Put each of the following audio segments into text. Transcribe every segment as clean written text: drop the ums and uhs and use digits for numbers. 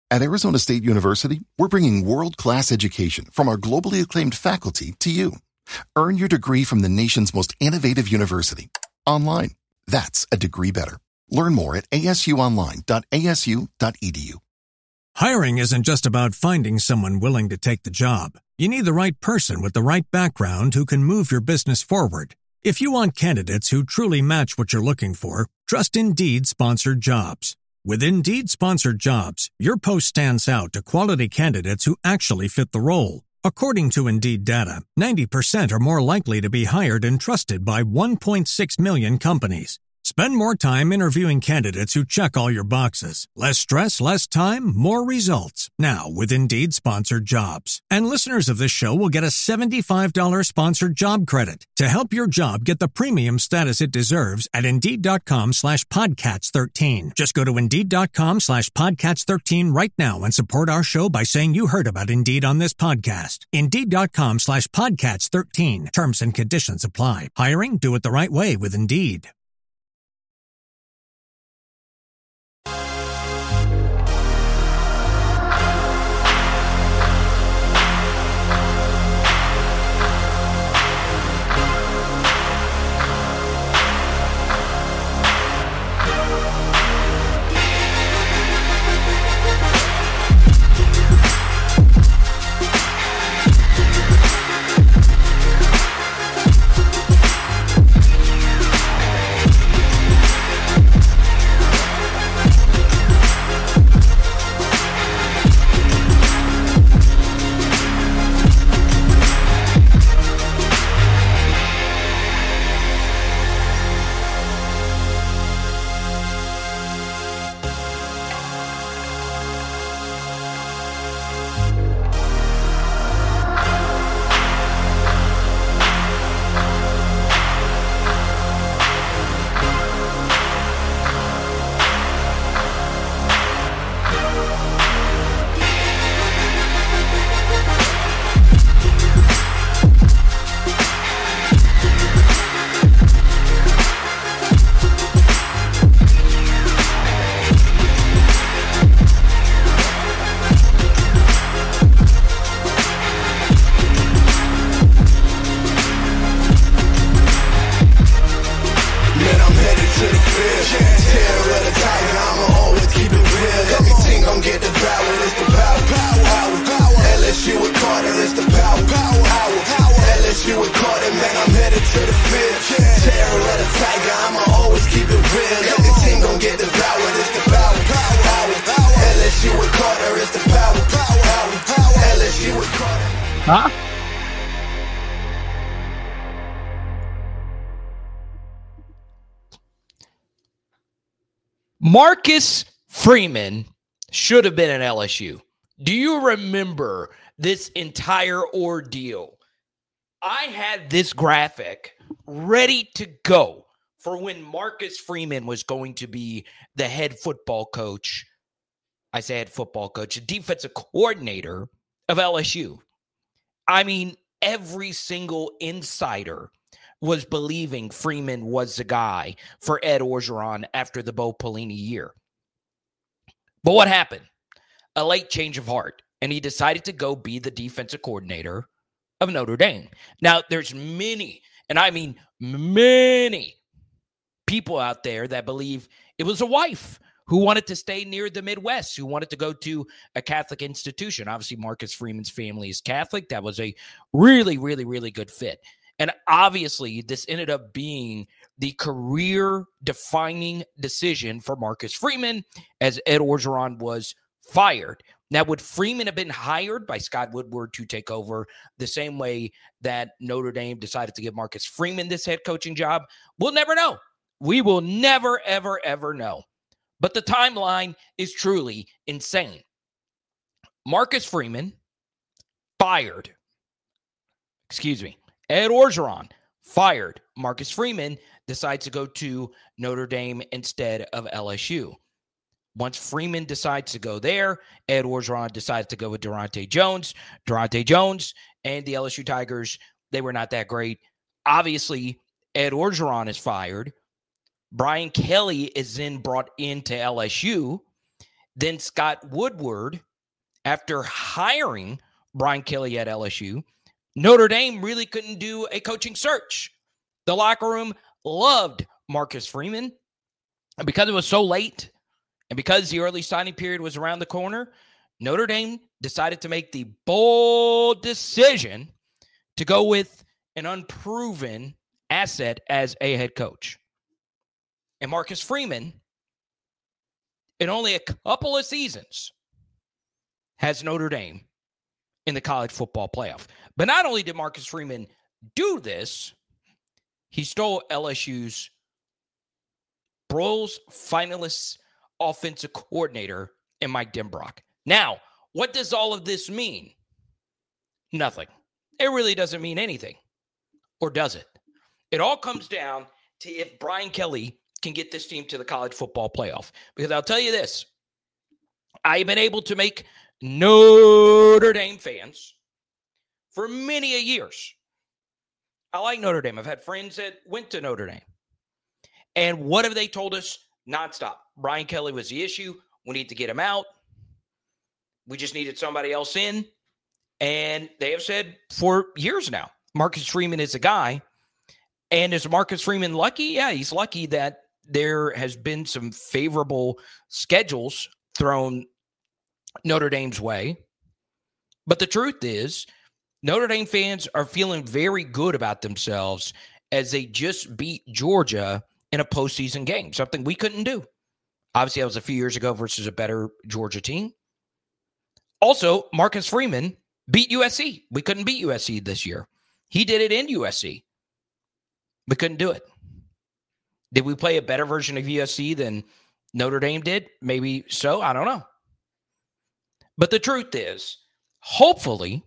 At Arizona State University, we're bringing world-class education from our globally acclaimed faculty to you. Earn your degree from the nation's most innovative university. Online. That's a degree better. Learn more at asuonline.asu.edu. Hiring isn't just about finding someone willing to take the job. You need the right person with the right background who can move your business forward. If you want candidates who truly match what you're looking for, trust Indeed Sponsored Jobs. With Indeed Sponsored Jobs, your post stands out to quality candidates who actually fit the role. According to Indeed data, 90% are more likely to be hired and trusted by 1.6 million companies. Spend more time interviewing candidates who check all your boxes. Less stress, less time, more results. Now with Indeed Sponsored Jobs. And listeners of this show will get a $75 sponsored job credit to help your job get the premium status it deserves at Indeed.com/Podcats13. Just go to Indeed.com/Podcats13 right now and support our show by saying you heard about Indeed on this podcast. Indeed.com/Podcats13. Terms and conditions apply. Hiring? Do it the right way with Indeed. Marcus Freeman should have been at LSU. Do you remember this entire ordeal? I had this graphic ready to go for when Marcus Freeman was going to be the head football coach. I say head football coach, defensive coordinator of LSU. I mean, every single insider was believing Freeman was the guy for Ed Orgeron after the Bo Pelini year. But what happened? A late change of heart, and he decided to go be the defensive coordinator of Notre Dame. Now, there's many, and I mean many, people out there that believe it was a wife who wanted to stay near the Midwest, who wanted to go to a Catholic institution. Obviously, Marcus Freeman's family is Catholic. That was a really, really, really good fit. And obviously, this ended up being the career-defining decision for Marcus Freeman as Ed Orgeron was fired. Now, would Freeman have been hired by Scott Woodward to take over the same way that Notre Dame decided to give Marcus Freeman this head coaching job? We'll never know. We will never, ever, ever know. But the timeline is truly insane. Marcus Freeman fired. Ed Orgeron fired. Marcus Freeman decides to go to Notre Dame instead of LSU. Once Freeman decides to go there, Ed Orgeron decides to go with Durante Jones. Durante Jones and the LSU Tigers, they were not that great. Obviously, Ed Orgeron is fired. Brian Kelly is then brought into LSU. then Scott Woodward, after hiring Brian Kelly at LSU, Notre Dame really couldn't do a coaching search. The locker room loved Marcus Freeman. And because it was so late, and because the early signing period was around the corner, Notre Dame decided to make the bold decision to go with an unproven asset as a head coach. And Marcus Freeman, in only a couple of seasons, has Notre Dame in the college football playoff. But not only did Marcus Freeman do this, he stole LSU's Broyles finalist offensive coordinator in Mike Denbrock. Now, what does all of this mean? Nothing. It really doesn't mean anything. Or does it? It all comes down to if Brian Kelly can get this team to the college football playoff. Because I'll tell you this, I've been able to make Notre Dame fans for many a years. I like Notre Dame. I've had friends that went to Notre Dame. And what have they told us nonstop? Brian Kelly was the issue. We need to get him out. We just needed somebody else in. And they have said for years now, Marcus Freeman is a guy. And is Marcus Freeman lucky? Yeah, he's lucky that there has been some favorable schedules thrown Notre Dame's way. But the truth is, Notre Dame fans are feeling very good about themselves as they just beat Georgia in a postseason game, something we couldn't do. Obviously, that was a few years ago versus a better Georgia team. Also, Marcus Freeman beat USC. We couldn't beat USC this year. He did it in USC. We couldn't do it. Did we play a better version of USC than Notre Dame did? Maybe so. I don't know. But the truth is, hopefully,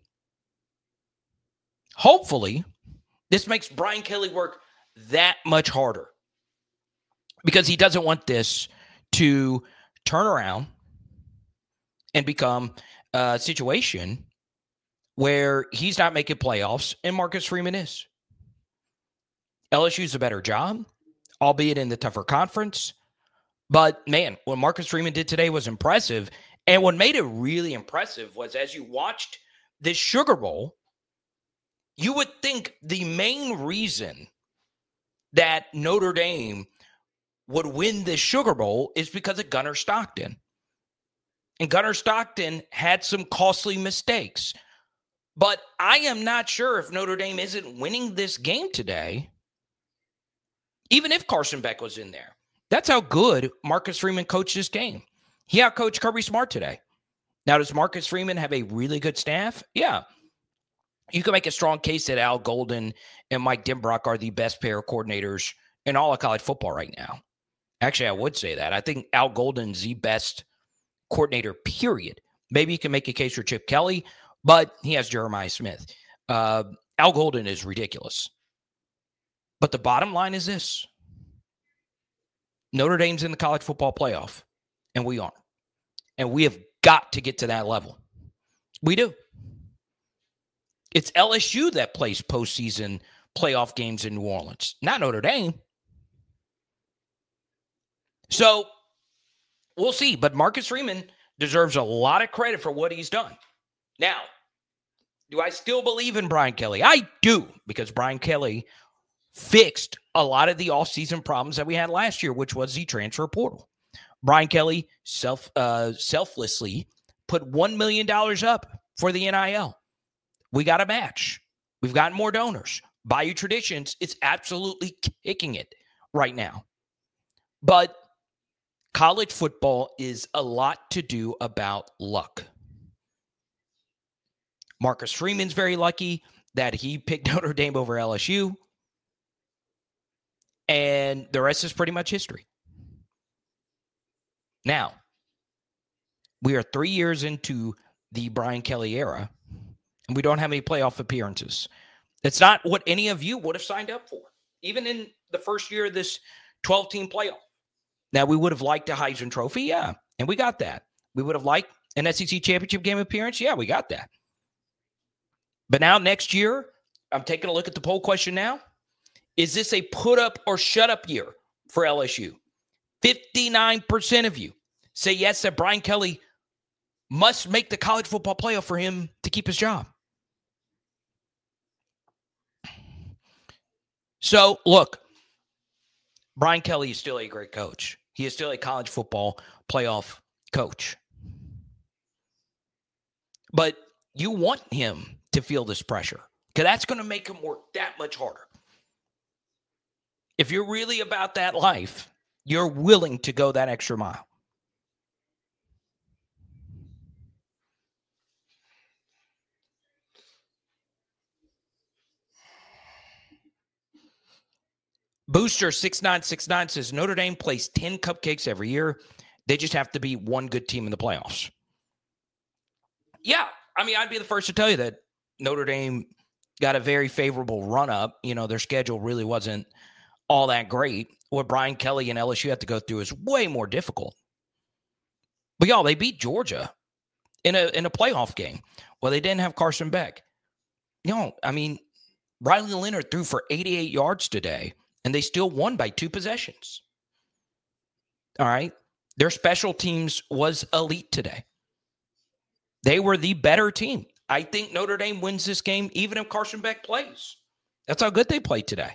this makes Brian Kelly work that much harder. Because he doesn't want this to turn around and become a situation where he's not making playoffs and Marcus Freeman is. LSU's a better job, albeit in the tougher conference. But, man, what Marcus Freeman did today was impressive. And what made it really impressive was as you watched this Sugar Bowl, you would think the main reason that Notre Dame would win this Sugar Bowl is because of Gunnar Stockton. And Gunnar Stockton had some costly mistakes. But I am not sure if Notre Dame isn't winning this game today, even if Carson Beck was in there. That's how good Marcus Freeman coached this game. He outcoached Kirby Smart today. Now, does Marcus Freeman have a really good staff? Yeah. You can make a strong case that Al Golden and Mike Denbrock are the best pair of coordinators in all of college football right now. Actually, I would say that. I think Al Golden's the best coordinator, period. Maybe you can make a case for Chip Kelly, but he has Jeremiah Smith. Al Golden is ridiculous. But the bottom line is this. Notre Dame's in the college football playoff, and we aren't. And we have got to get to that level. We do. It's LSU that plays postseason playoff games in New Orleans, not Notre Dame. So we'll see. But Marcus Freeman deserves a lot of credit for what he's done. Now, do I still believe in Brian Kelly? I do, because Brian Kelly fixed a lot of the offseason problems that we had last year, which was the transfer portal. Brian Kelly selflessly put $1 million up for the NIL. We got a match. We've gotten more donors. Bayou Traditions is absolutely kicking it right now. But college football is a lot to do about luck. Marcus Freeman's very lucky that he picked Notre Dame over LSU. And the rest is pretty much history. Now, we are 3 years into the Brian Kelly era, and we don't have any playoff appearances. It's not what any of you would have signed up for, even in the first year of this 12-team playoff. Now, we would have liked a Heisman Trophy, yeah, and we got that. We would have liked an SEC championship game appearance, yeah, we got that. But now next year, I'm taking a look at the poll question now. Is this a put up or shut up year for LSU? 59% of you say yes that Brian Kelly must make the college football playoff for him to keep his job. So, look, Brian Kelly is still a great coach. He is still a college football playoff coach. But you want him to feel this pressure because that's going to make him work that much harder. If you're really about that life, you're willing to go that extra mile. Booster 6969 says Notre Dame plays 10 cupcakes every year. They just have to be one good team in the playoffs. Yeah, I mean, I'd be the first to tell you that Notre Dame got a very favorable run-up. You know, their schedule really wasn't all that great. What Brian Kelly and LSU have to go through is way more difficult. But, y'all, they beat Georgia in a playoff game. Well, they didn't have Carson Beck. You know, I mean, Riley Leonard threw for 88 yards today, and they still won by 2 possessions. All right? Their special teams was elite today. They were the better team. I think Notre Dame wins this game even if Carson Beck plays. That's how good they played today.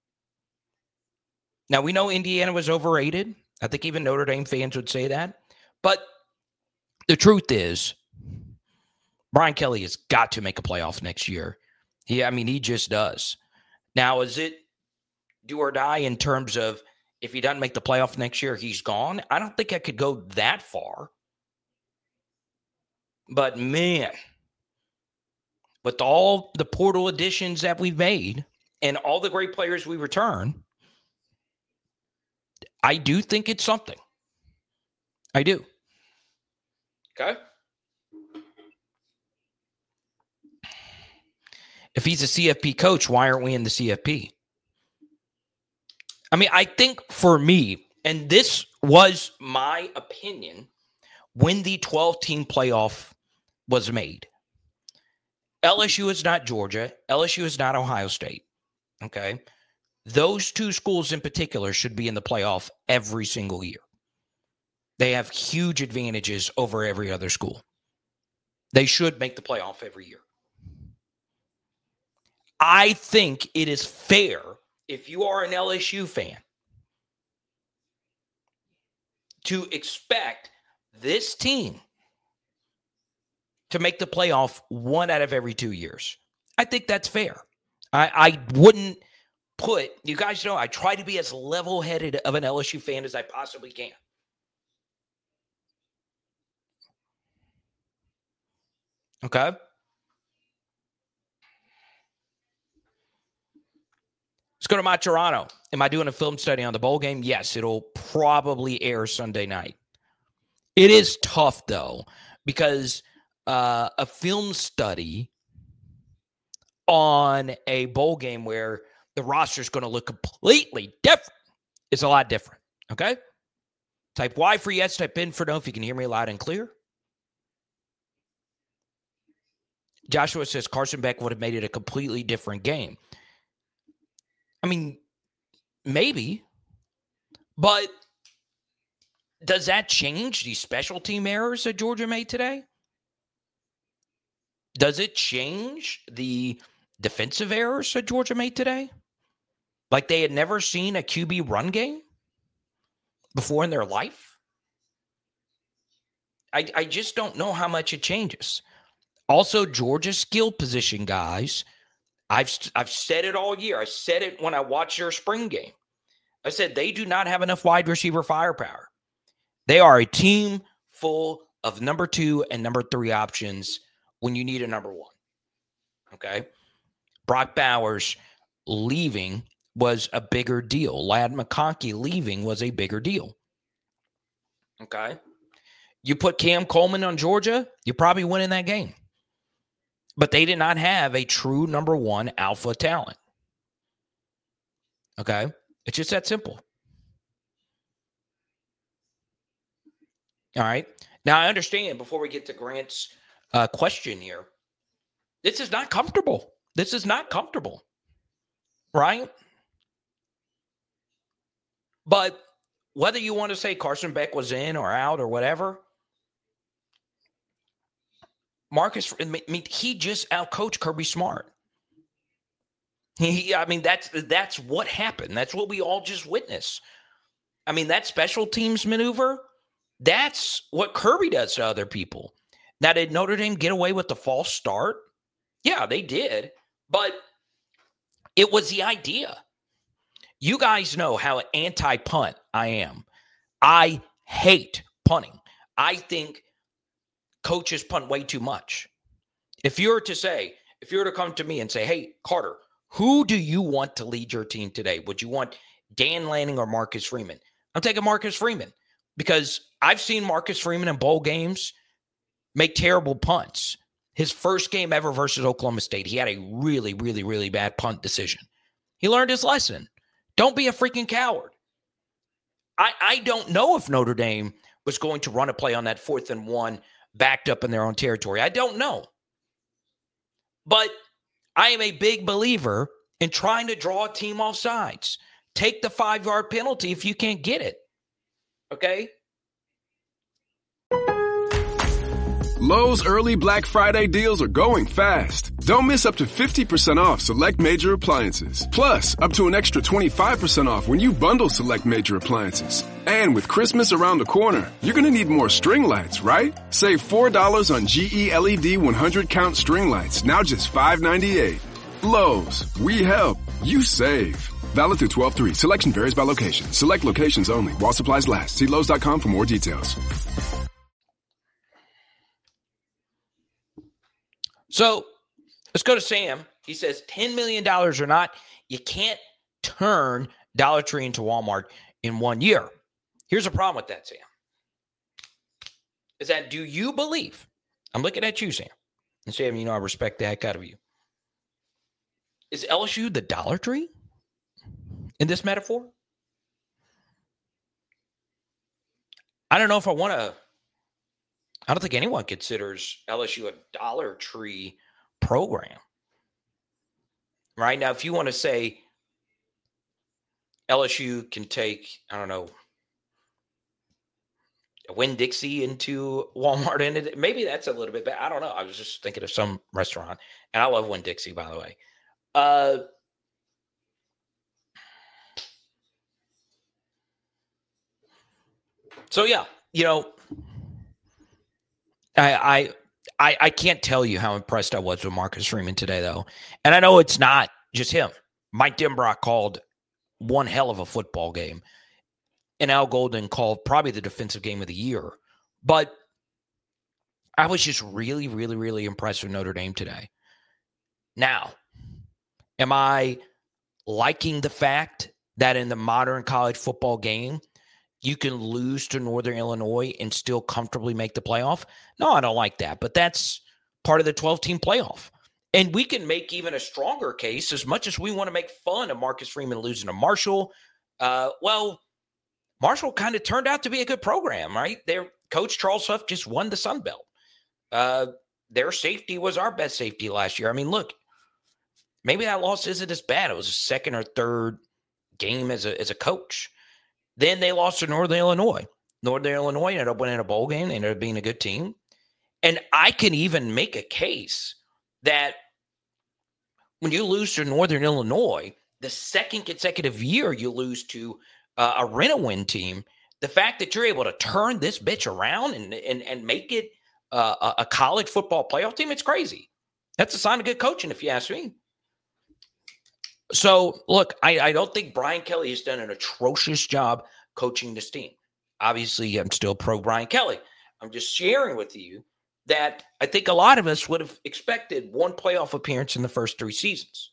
Now, we know Indiana was overrated. I think even Notre Dame fans would say that. But the truth is, Brian Kelly has got to make a playoff next year. He just does. Now, is it do or die in terms of if he doesn't make the playoff next year, he's gone? I don't think I could go that far. But, man, with all the portal additions that we've made and all the great players we return, I do think it's something. I do. Okay? If he's a CFP coach, why aren't we in the CFP? I mean, I think for me, and this was my opinion when the 12-team playoff was made. LSU is not Georgia. LSU is not Ohio State. Okay? Those 2 schools in particular should be in the playoff every single year. They have huge advantages over every other school. They should make the playoff every year. I think it is fair if you are an LSU fan to expect this team to make the playoff 1 out of every 2 years. I think that's fair. I wouldn't put, you guys know, I try to be as level-headed of an LSU fan as I possibly can. Okay? Let's go to Maturano. Am I doing a film study on the bowl game? Yes, it'll probably air Sunday night. It is tough, though, because a film study on a bowl game where the roster is going to look completely different is a lot different, okay? Type Y for yes, type in for no if you can hear me loud and clear. Joshua says Carson Beck would have made it a completely different game. I mean, maybe, but does that change the special team errors that Georgia made today? Does it change the defensive errors that Georgia made today? Like they had never seen a QB run game before in their life? I just don't know how much it changes. Also, Georgia's skill position guys, I've said it all year. I said it when I watched their spring game. I said they do not have enough wide receiver firepower. They are a team full of number 2 and number 3 options when you need a number 1. Okay? Brock Bowers leaving was a bigger deal. Ladd McConkey leaving was a bigger deal. Okay? You put Cam Coleman on Georgia, you're probably winning that game. But they did not have a true number 1 alpha talent. Okay? It's just that simple. All right? Now, I understand, before we get to Grant's question here, this is not comfortable. This is not comfortable. Right? But whether you want to say Carson Beck was in or out or whatever, he just outcoached Kirby Smart. That's what happened. That's what we all just witnessed. I mean, that special teams maneuver, that's what Kirby does to other people. Now, did Notre Dame get away with the false start? Yeah, they did. But it was the idea. You guys know how anti-punt I am. I hate punting. I think coaches punt way too much. If you were to come to me and say, hey, Carter, who do you want to lead your team today? Would you want Dan Lanning or Marcus Freeman? I'm taking Marcus Freeman because I've seen Marcus Freeman in bowl games make terrible punts. His first game ever versus Oklahoma State, he had a really, really, really bad punt decision. He learned his lesson. Don't be a freaking coward. I don't know if Notre Dame was going to run a play on that 4th and 1 backed up in their own territory. I don't know. But I am a big believer in trying to draw a team off sides. Take the 5-yard penalty if you can't get it. Okay? Lowe's early Black Friday deals are going fast. Don't miss up to 50% off select major appliances. Plus, up to an extra 25% off when you bundle select major appliances. And with Christmas around the corner, you're going to need more string lights, right? Save $4 on GE LED 100 count string lights, now just $5.98. Lowe's, we help, you save. Valid through 12/3. Selection varies by location. Select locations only. While supplies last. See Lowe's.com for more details. So let's go to Sam. He says $10 million or not, you can't turn Dollar Tree into Walmart in 1 year. Here's the problem with that, Sam. Is that do you believe? I'm looking at you, Sam. And Sam, I respect the heck out of you. Is LSU the Dollar Tree in this metaphor? I don't know if I want to. I don't think anyone considers LSU a Dollar Tree program. Right now, if you want to say LSU can take, I don't know, Winn-Dixie into Walmart, and maybe that's a little bit bad. I don't know. I was just thinking of some restaurant, and I love Winn-Dixie, by the way. So yeah, I can't tell you how impressed I was with Marcus Freeman today, though. And I know it's not just him. Mike Denbrock called one hell of a football game. And Al Golden called probably the defensive game of the year. But I was just really, really, really impressed with Notre Dame today. Now, am I liking the fact that in the modern college football game, you can lose to Northern Illinois and still comfortably make the playoff? No, I don't like that. But that's part of the 12-team playoff. And we can make even a stronger case as much as we want to make fun of Marcus Freeman losing to Marshall. Marshall kind of turned out to be a good program, right? Their coach, Charles Huff, just won the Sun Belt. Their safety was our best safety last year. I mean, look, maybe that loss isn't as bad. It was a second or third game as a coach. Then they lost to Northern Illinois. Northern Illinois ended up winning a bowl game. They ended up being a good team. And I can even make a case that when you lose to Northern Illinois, the second consecutive year you lose to a Rent-A-Win team, the fact that you're able to turn this bitch around and make it a college football playoff team, it's crazy. That's a sign of good coaching, if you ask me. So, look, I don't think Brian Kelly has done an atrocious job coaching this team. Obviously, I'm still pro Brian Kelly. I'm just sharing with you that I think a lot of us would have expected one playoff appearance in the first 3 seasons.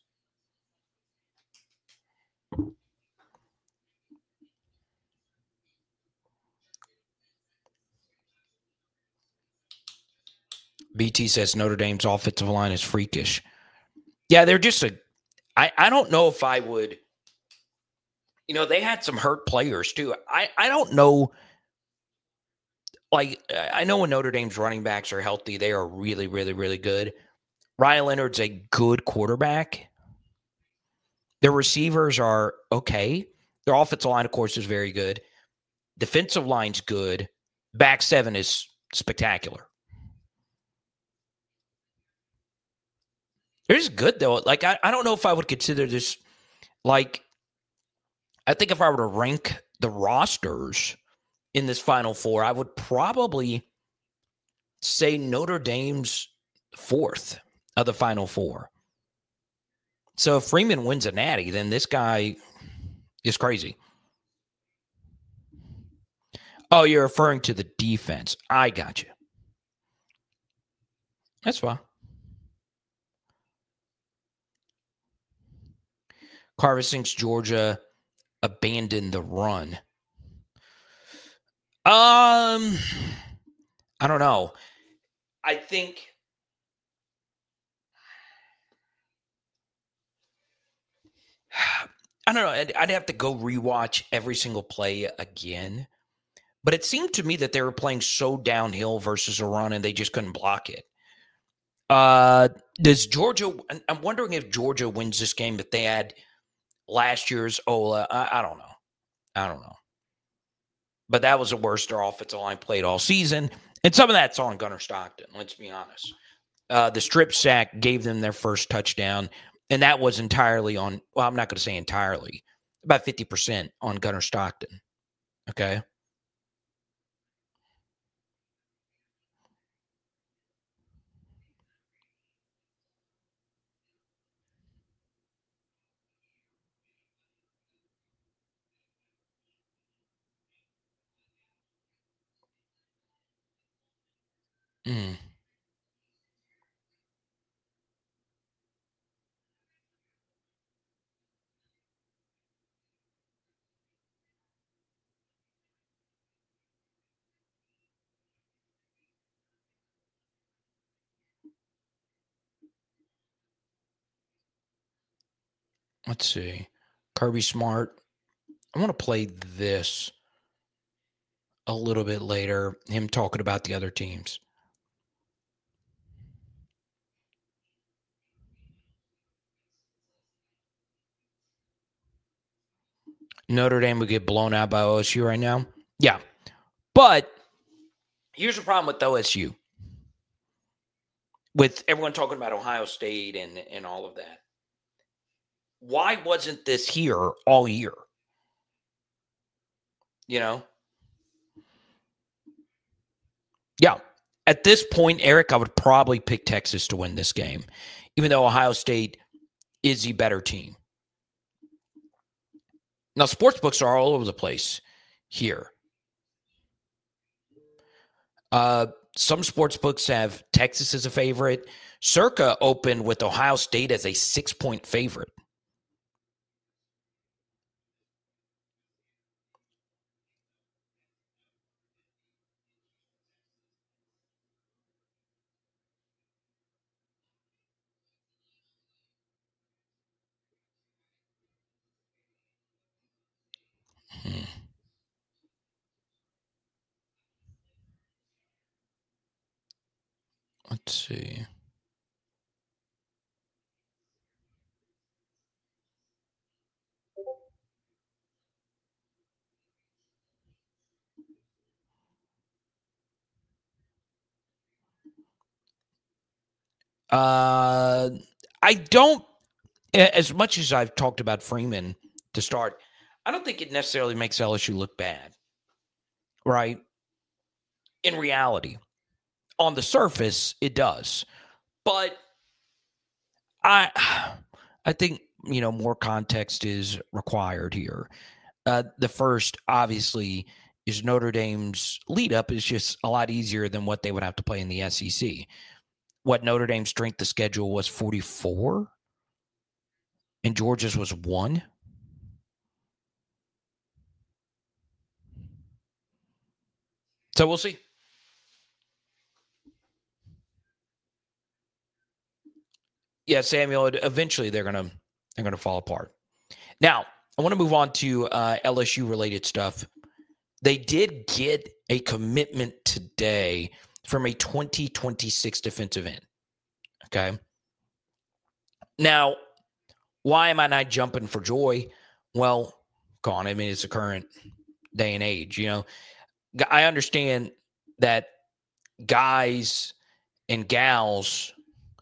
BT says Notre Dame's offensive line is freakish. Yeah, they're just I don't know if I would, they had some hurt players too. I don't know. Like, I know when Notre Dame's running backs are healthy, they are really, really, really good. Ryan Leonard's a good quarterback. Their receivers are okay. Their offensive line, of course, is very good. Defensive line's good. Back seven is spectacular. It is good, though. Like, I don't know if I would consider this, like, I think if I were to rank the rosters in this Final Four, I would probably say Notre Dame's fourth of the Final Four. So if Freeman wins a natty, then this guy is crazy. Oh, you're referring to the defense. I got you. That's fine. Carver thinks Georgia abandoned the run. I don't know. I think I don't know. I'd have to go rewatch every single play again. But it seemed to me that they were playing so downhill versus a run and they just couldn't block it. Does Georgia – I'm wondering if Georgia wins this game if they had last year's Ola. I don't know. But that was the worst their offensive line played all season. And some of that's on Gunnar Stockton, let's be honest. The strip sack gave them their first touchdown, and that was entirely on – well, I'm not going to say entirely. About 50% on Gunnar Stockton, okay? Mm. Let's see. Kirby Smart. I want to play this a little bit later, him talking about the other teams. Notre Dame would get blown out by OSU right now. Yeah. But here's the problem with OSU. With everyone talking about Ohio State and all of that. Why wasn't this here all year? You know? Yeah. At this point, Eric, I would probably pick Texas to win this game, even though Ohio State is the better team. Now, sportsbooks are all over the place here. Some sportsbooks have Texas as a favorite. Circa opened with Ohio State as a 6-point favorite. Let's see. I don't, as much as I've talked about Freeman to start, I don't think it necessarily makes LSU look bad, right? In reality, on the surface, it does. But I think, more context is required here. The first, obviously, is Notre Dame's lead up is just a lot easier than what they would have to play in the SEC. What Notre Dame's strength of schedule was 44, and Georgia's was 1. So we'll see. Yeah, Samuel. Eventually, they're gonna fall apart. Now, I want to move on to LSU related stuff. They did get a commitment today from a 2026 defensive end. Okay. Now, why am I not jumping for joy? Well, go on. I mean, it's a current day and age. I understand that guys and gals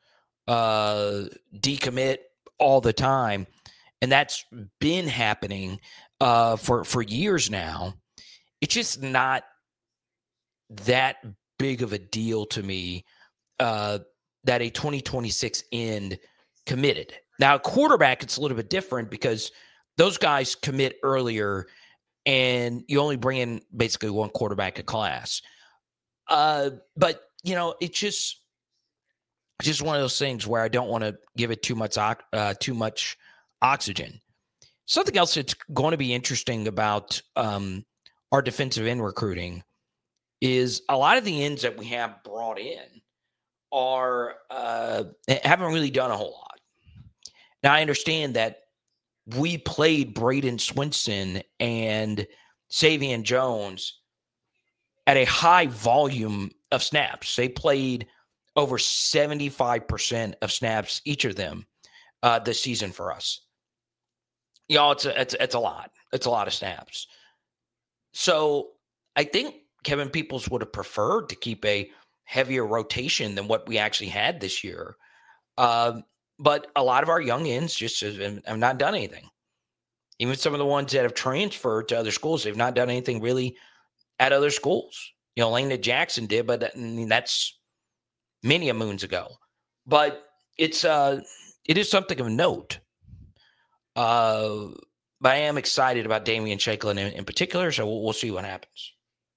decommit all the time, and that's been happening for years now. It's just not that big of a deal to me that a 2026 end committed. Now, a quarterback, it's a little bit different because those guys commit earlier, and you only bring in basically one quarterback a class. But it's just one of those things where I don't want to give it too much oxygen. Something else that's going to be interesting about our defensive end recruiting is a lot of the ends that we have brought in are haven't really done a whole lot. Now, I understand that we played Braden Swinson and Savion Jones at a high volume of snaps. They played over 75% of snaps, each of them, this season for us. It's a lot. It's a lot of snaps. So I think Kevin Peoples would have preferred to keep a heavier rotation than what we actually had this year. But a lot of our young ends just have not done anything. Even some of the ones that have transferred to other schools, they've not done anything really at other schools. Langdon Jackson did, but that's many a moons ago. But it is something of note. But I am excited about Damian Shaklin in particular, so we'll see what happens.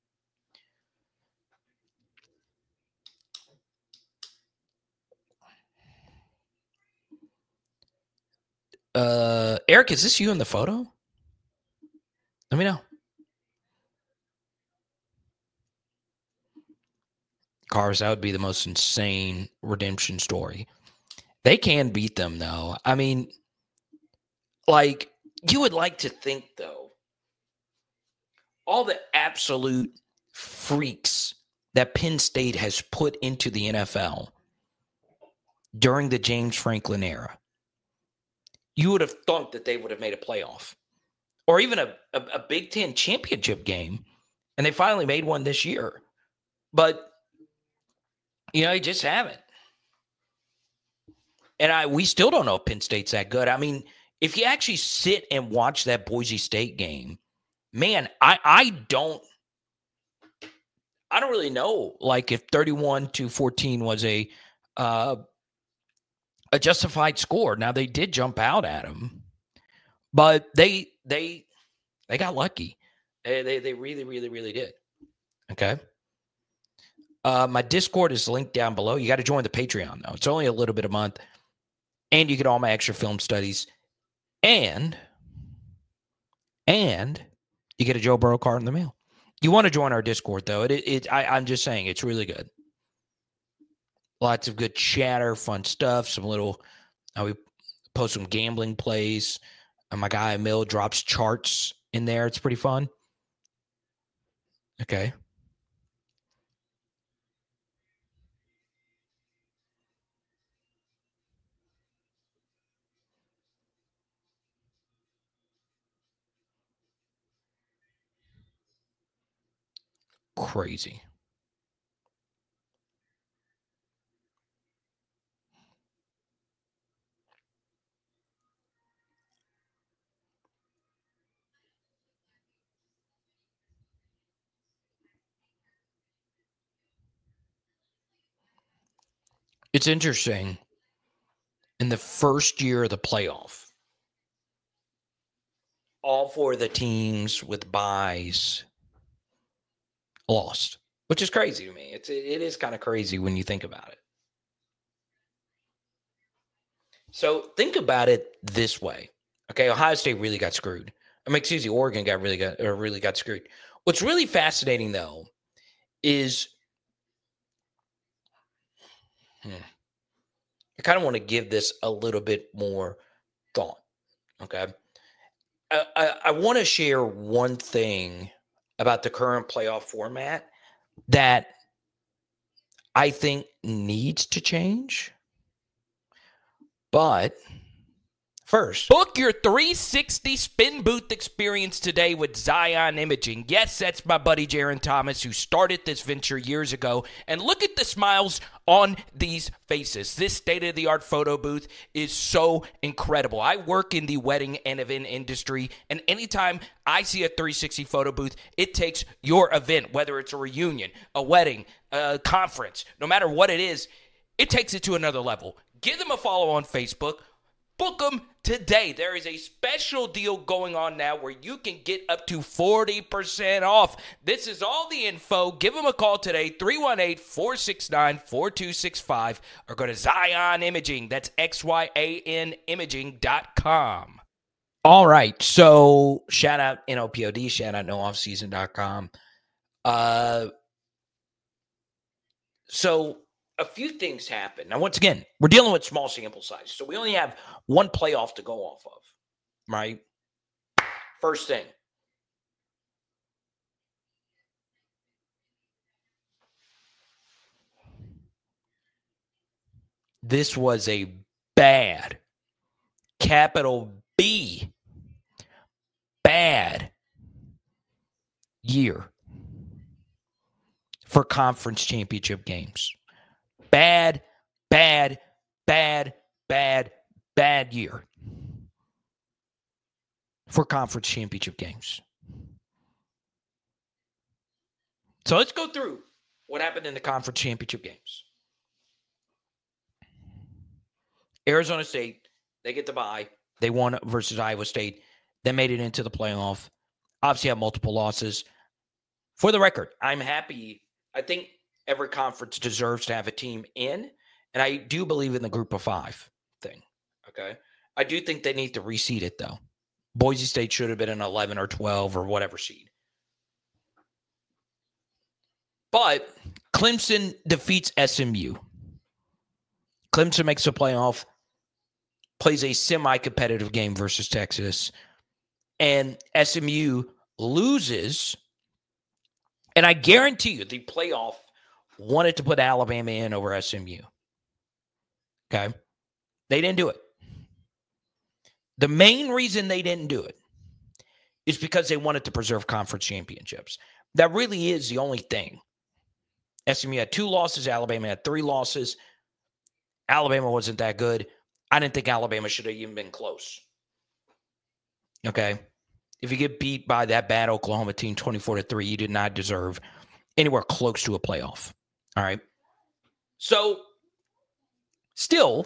Eric, is this you in the photo? Let me know. Cars, that would be the most insane redemption story. They can beat them, though. I mean, you would like to think, though, all the absolute freaks that Penn State has put into the NFL during the James Franklin era, you would have thought that they would have made a playoff or even a Big Ten championship game, and they finally made one this year. But, they just haven't. And we still don't know if Penn State's that good. I mean, if you actually sit and watch that Boise State game, man, I don't really know, if 31-14 was a justified score. Now, they did jump out at them, but they got lucky. They really, really, really did. Okay. My Discord is linked down below. You got to join the Patreon, though. It's only a little bit a month, and you get all my extra film studies, and you get a Joe Burrow card in the mail. You want to join our Discord, though. I'm just saying, it's really good. Lots of good chatter, fun stuff. Some little, we post some gambling plays. My guy Emil drops charts in there. It's pretty fun. Okay. Crazy. It's interesting. In the first year of the playoff, all four of the teams with byes lost, which is crazy to me. It is kind of crazy when you think about it. So think about it this way. Okay, Ohio State really got screwed. Oregon really got screwed. What's really fascinating, though, is I kind of want to give this a little bit more thought. Okay, I want to share one thing about the current playoff format that I think needs to change, but first. Book your 360 spin booth experience today with Zion Imaging. Yes, that's my buddy Jaron Thomas who started this venture years ago. And look at the smiles on these faces. This state-of-the-art photo booth is so incredible. I work in the wedding and event industry, and anytime I see a 360 photo booth, it takes your event, whether it's a reunion, a wedding, a conference, no matter what it is, it takes it to another level. Give them a follow on Facebook. Book them today. There is a special deal going on now where you can get up to 40% off. This is all the info. Give them a call today, 318-469-4265, or go to Zion Imaging. That's XYAN Imaging.com. All right, so shout out NOPOD, shout out NoOffSeason.com. So a few things happen. Now, once again, we're dealing with small sample size, so we only have one playoff to go off of, right? First thing. This was a bad, capital B, bad year for conference championship games. Bad year for conference championship games. So let's go through what happened in the conference championship games. Arizona State, they get the bye. They won versus Iowa State. They made it into the playoff. Obviously have multiple losses. For the record, I'm happy. I think every conference deserves to have a team in, and I do believe in the group of five thing, okay? I do think they need to reseed it, though. Boise State should have been an 11 or 12 or whatever seed. But Clemson defeats SMU. Clemson makes a playoff, plays a semi-competitive game versus Texas, and SMU loses. And I guarantee you the playoff wanted to put Alabama in over SMU. Okay? They didn't do it. The main reason they didn't do it is because they wanted to preserve conference championships. That really is the only thing. SMU had 2 losses. Alabama had 3 losses. Alabama wasn't that good. I didn't think Alabama should have even been close. Okay? If you get beat by that bad Oklahoma team 24-3, you did not deserve anywhere close to a playoff. All right? So, still,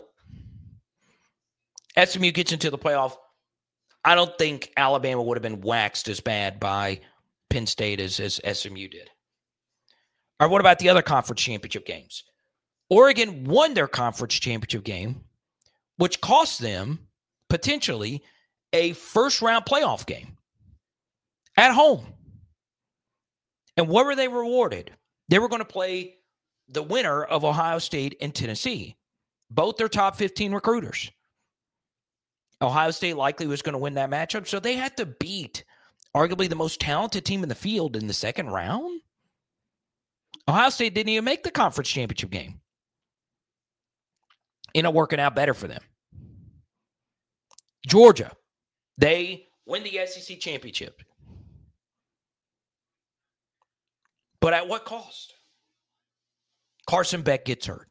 SMU gets into the playoff. I don't think Alabama would have been waxed as bad by Penn State as SMU did. All right, what about the other conference championship games? Oregon won their conference championship game, which cost them potentially a first-round playoff game at home. And what were they rewarded? They were going to play the winner of Ohio State and Tennessee, both their top 15 recruiters. Ohio State likely was going to win that matchup, so they had to beat arguably the most talented team in the field in the second round. Ohio State didn't even make the conference championship game. Ended up working out better for them. Georgia, they win the SEC championship. But at what cost? Carson Beck gets hurt.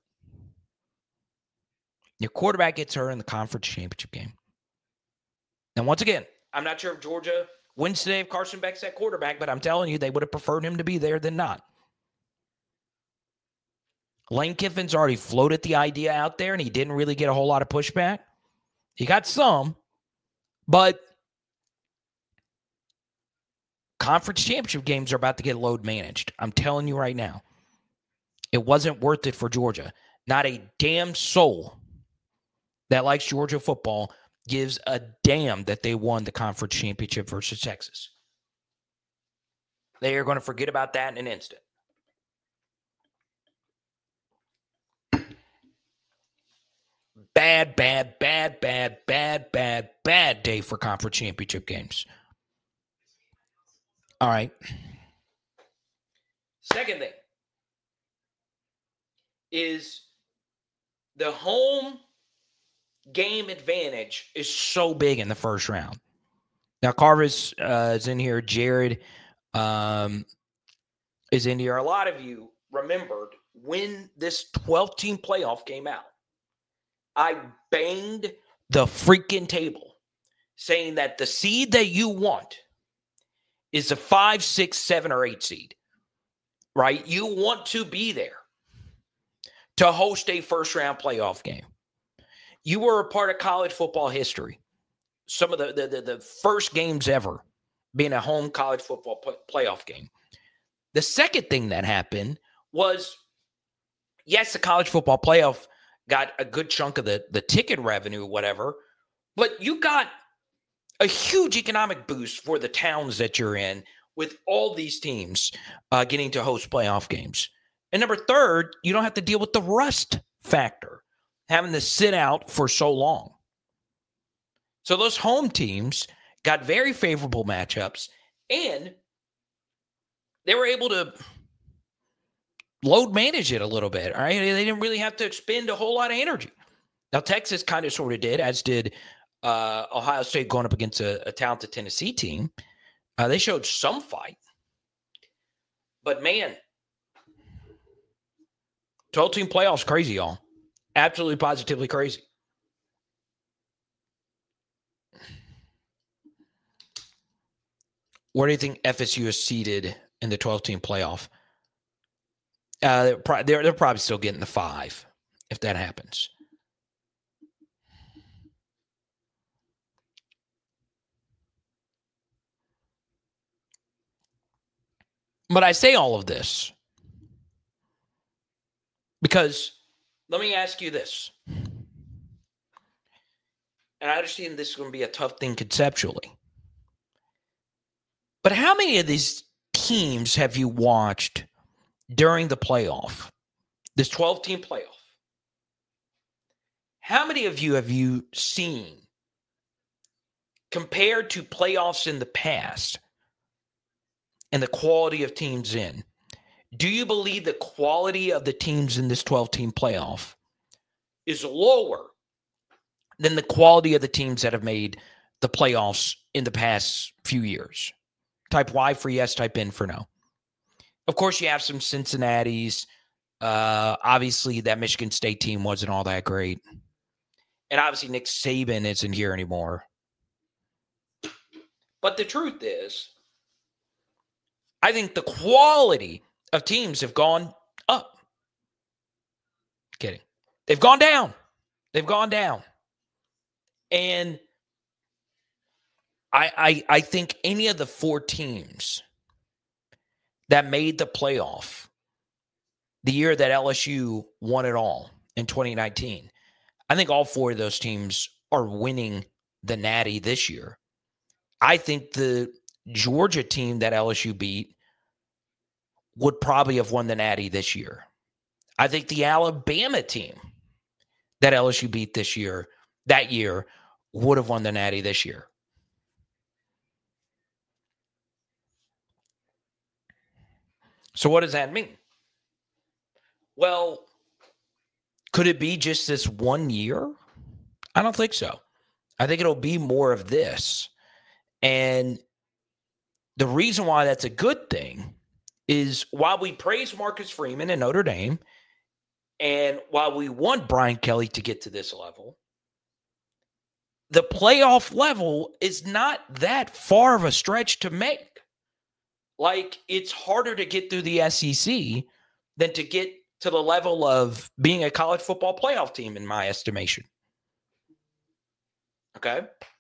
Your quarterback gets hurt in the conference championship game. And once again, I'm not sure if Georgia wins today if Carson Beck's at quarterback, but I'm telling you, they would have preferred him to be there than not. Lane Kiffin's already floated the idea out there, and he didn't really get a whole lot of pushback. He got some, but conference championship games are about to get load managed. I'm telling you right now. It wasn't worth it for Georgia. Not a damn soul that likes Georgia football gives a damn that they won the conference championship versus Texas. They are going to forget about that in an instant. Bad day for conference championship games. All right. Second thing is the home game advantage is so big in the first round. Now, Carvis is in here. Jared is in here. A lot of you remembered when this 12-team playoff came out. I banged the freaking table saying that the seed that you want is a 5, 6, 7, or 8 seed, right? You want to be there to host a first-round playoff game. You were a part of college football history. Some of the first games ever being a home college football playoff game. The second thing that happened was, yes, the college football playoff got a good chunk of the ticket revenue or whatever, but you got a huge economic boost for the towns that you're in with all these teams getting to host playoff games. And number third, you don't have to deal with the rust factor, having to sit out for so long. So those home teams got very favorable matchups, and they were able to load manage it a little bit. All right, they didn't really have to expend a whole lot of energy. Now, Texas kind of sort of did, as did Ohio State going up against a talented Tennessee team. They showed some fight. But, man, 12-team playoffs crazy, y'all. Absolutely, positively crazy. Where do you think FSU is seated in the 12-team playoff? They're probably still getting the 5 if that happens. But I say all of this because let me ask you this. And I understand this is going to be a tough thing conceptually. But how many of these teams have you watched during the playoff, this 12-team playoff? How many of you have you seen compared to playoffs in the past and the quality of teams in? Do you believe the quality of the teams in this 12-team playoff is lower than the quality of the teams that have made the playoffs in the past few years? Type Y for yes, type N for no. Of course, you have some Cincinnati's. Obviously, that Michigan State team wasn't all that great. And obviously, Nick Saban isn't here anymore. But the truth is, I think the quality of teams have gone up. Kidding. They've gone down. They've gone down. And I think any of the 4 teams that made the playoff the year that LSU won it all in 2019, I think all 4 of those teams are winning the Natty this year. I think the Georgia team that LSU beat would probably have won the Natty this year. I think the Alabama team that LSU beat that year, would have won the Natty this year. So what does that mean? Well, could it be just this one year? I don't think so. I think it'll be more of this. And the reason why that's a good thing is while we praise Marcus Freeman and Notre Dame, and while we want Brian Kelly to get to this level, the playoff level is not that far of a stretch to make. Like, it's harder to get through the SEC than to get to the level of being a college football playoff team, in my estimation. Okay?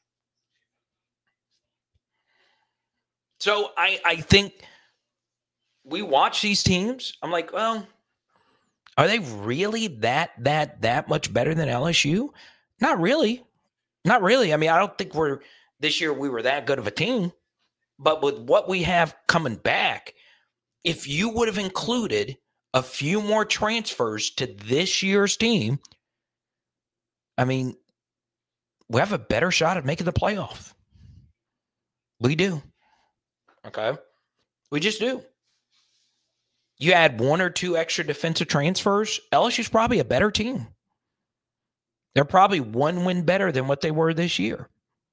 So I think we watch these teams. I'm like, well, are they really that much better than LSU? Not really. Not really. I mean, I don't think this year we were that good of a team. But with what we have coming back, if you would have included a few more transfers to this year's team, I mean, we have a better shot at making the playoff. We do. Okay? We just do. You add 1 or 2 extra defensive transfers, LSU's probably a better team. They're probably one win better than what they were this year.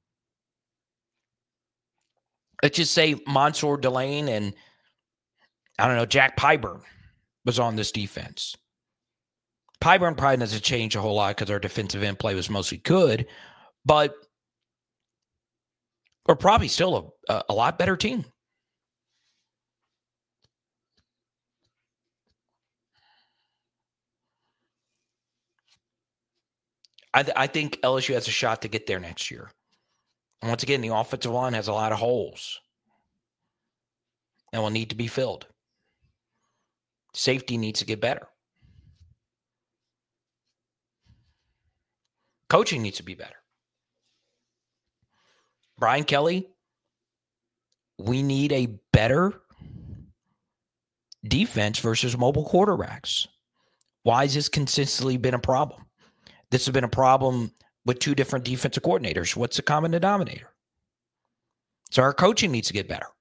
Let's just say Mansour Delane and, I don't know, Jack Pyburn was on this defense. Pyburn probably doesn't change a whole lot because our defensive end play was mostly good, but we're probably still a lot better team. I think LSU has a shot to get there next year. And once again, the offensive line has a lot of holes and will need to be filled. Safety needs to get better. Coaching needs to be better. Brian Kelly, we need a better defense versus mobile quarterbacks. Why has this consistently been a problem? This has been a problem with two different defensive coordinators. What's the common denominator? So our coaching needs to get better.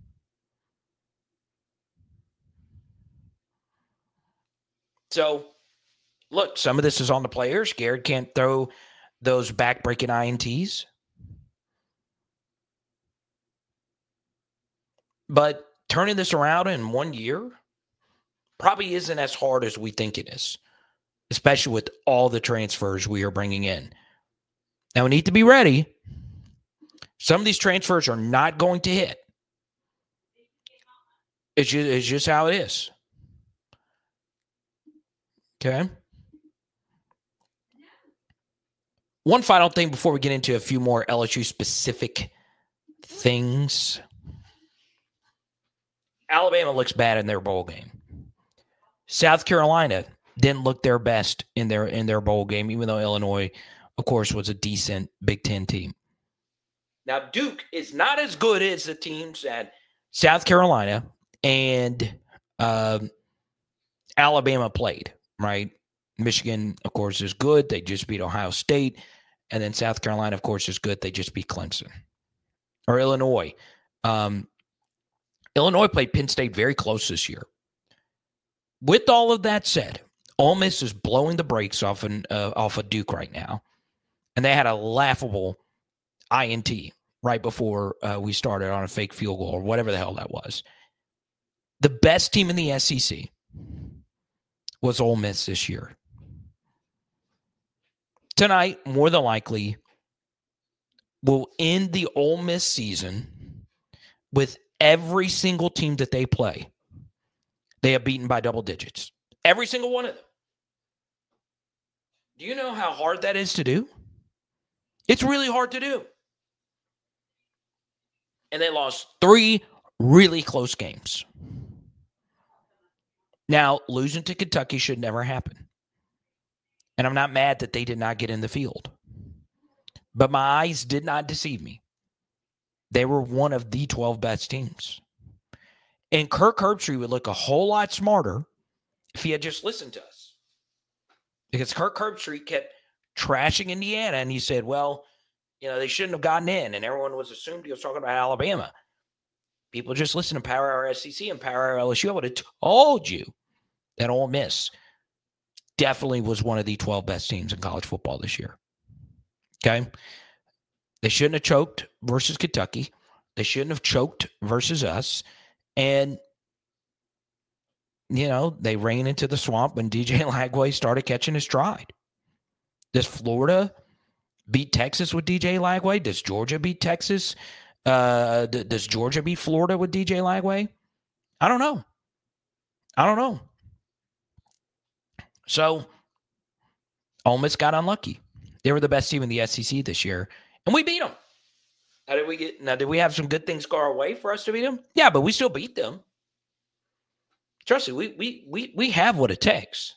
So, look, some of this is on the players. Garrett can't throw those back-breaking INTs. But turning this around in 1 year probably isn't as hard as we think it is, especially with all the transfers we are bringing in. Now, we need to be ready. Some of these transfers are not going to hit. It's just how it is. Okay? One final thing before we get into a few more LSU-specific things. Alabama looks bad in their bowl game. South Carolina didn't look their best in their bowl game, even though Illinois, of course, was a decent Big Ten team. Now, Duke is not as good as the teams at South Carolina and Alabama played, right? Michigan, of course, is good. They just beat Ohio State. And then South Carolina, of course, is good. They just beat Clemson. Or Illinois. Illinois played Penn State very close this year. With all of that said, Ole Miss is blowing the brakes off of Duke right now. And they had a laughable INT right before we started on a fake field goal or whatever the hell that was. The best team in the SEC was Ole Miss this year. Tonight, more than likely, will end the Ole Miss season with every single team that they play. They have beaten by double digits. Every single one of them. Do you know how hard that is to do? It's really hard to do. And they lost 3 really close games. Now, losing to Kentucky should never happen. And I'm not mad that they did not get in the field. But my eyes did not deceive me. They were one of the 12 best teams. And Kirk Herbstreit would look a whole lot smarter if he had just listened to us. Because Kirk Herbstreit kept trashing Indiana, and he said, well, they shouldn't have gotten in. And everyone was assumed he was talking about Alabama. People just listen to Power Hour SEC and Power Hour LSU. I would have told you that Ole Miss definitely was one of the 12 best teams in college football this year. Okay? They shouldn't have choked versus Kentucky. They shouldn't have choked versus us. And, they ran into the swamp when DJ Lagway started catching his stride. Does Florida beat Texas with DJ Lagway? Does Georgia beat Texas? Does Georgia beat Florida with DJ Lagway? I don't know. So, Ole Miss got unlucky. They were the best team in the SEC this year, and we beat them. Did we have some good things go our way for us to beat them? Yeah, but we still beat them. Trust me, we have what it takes.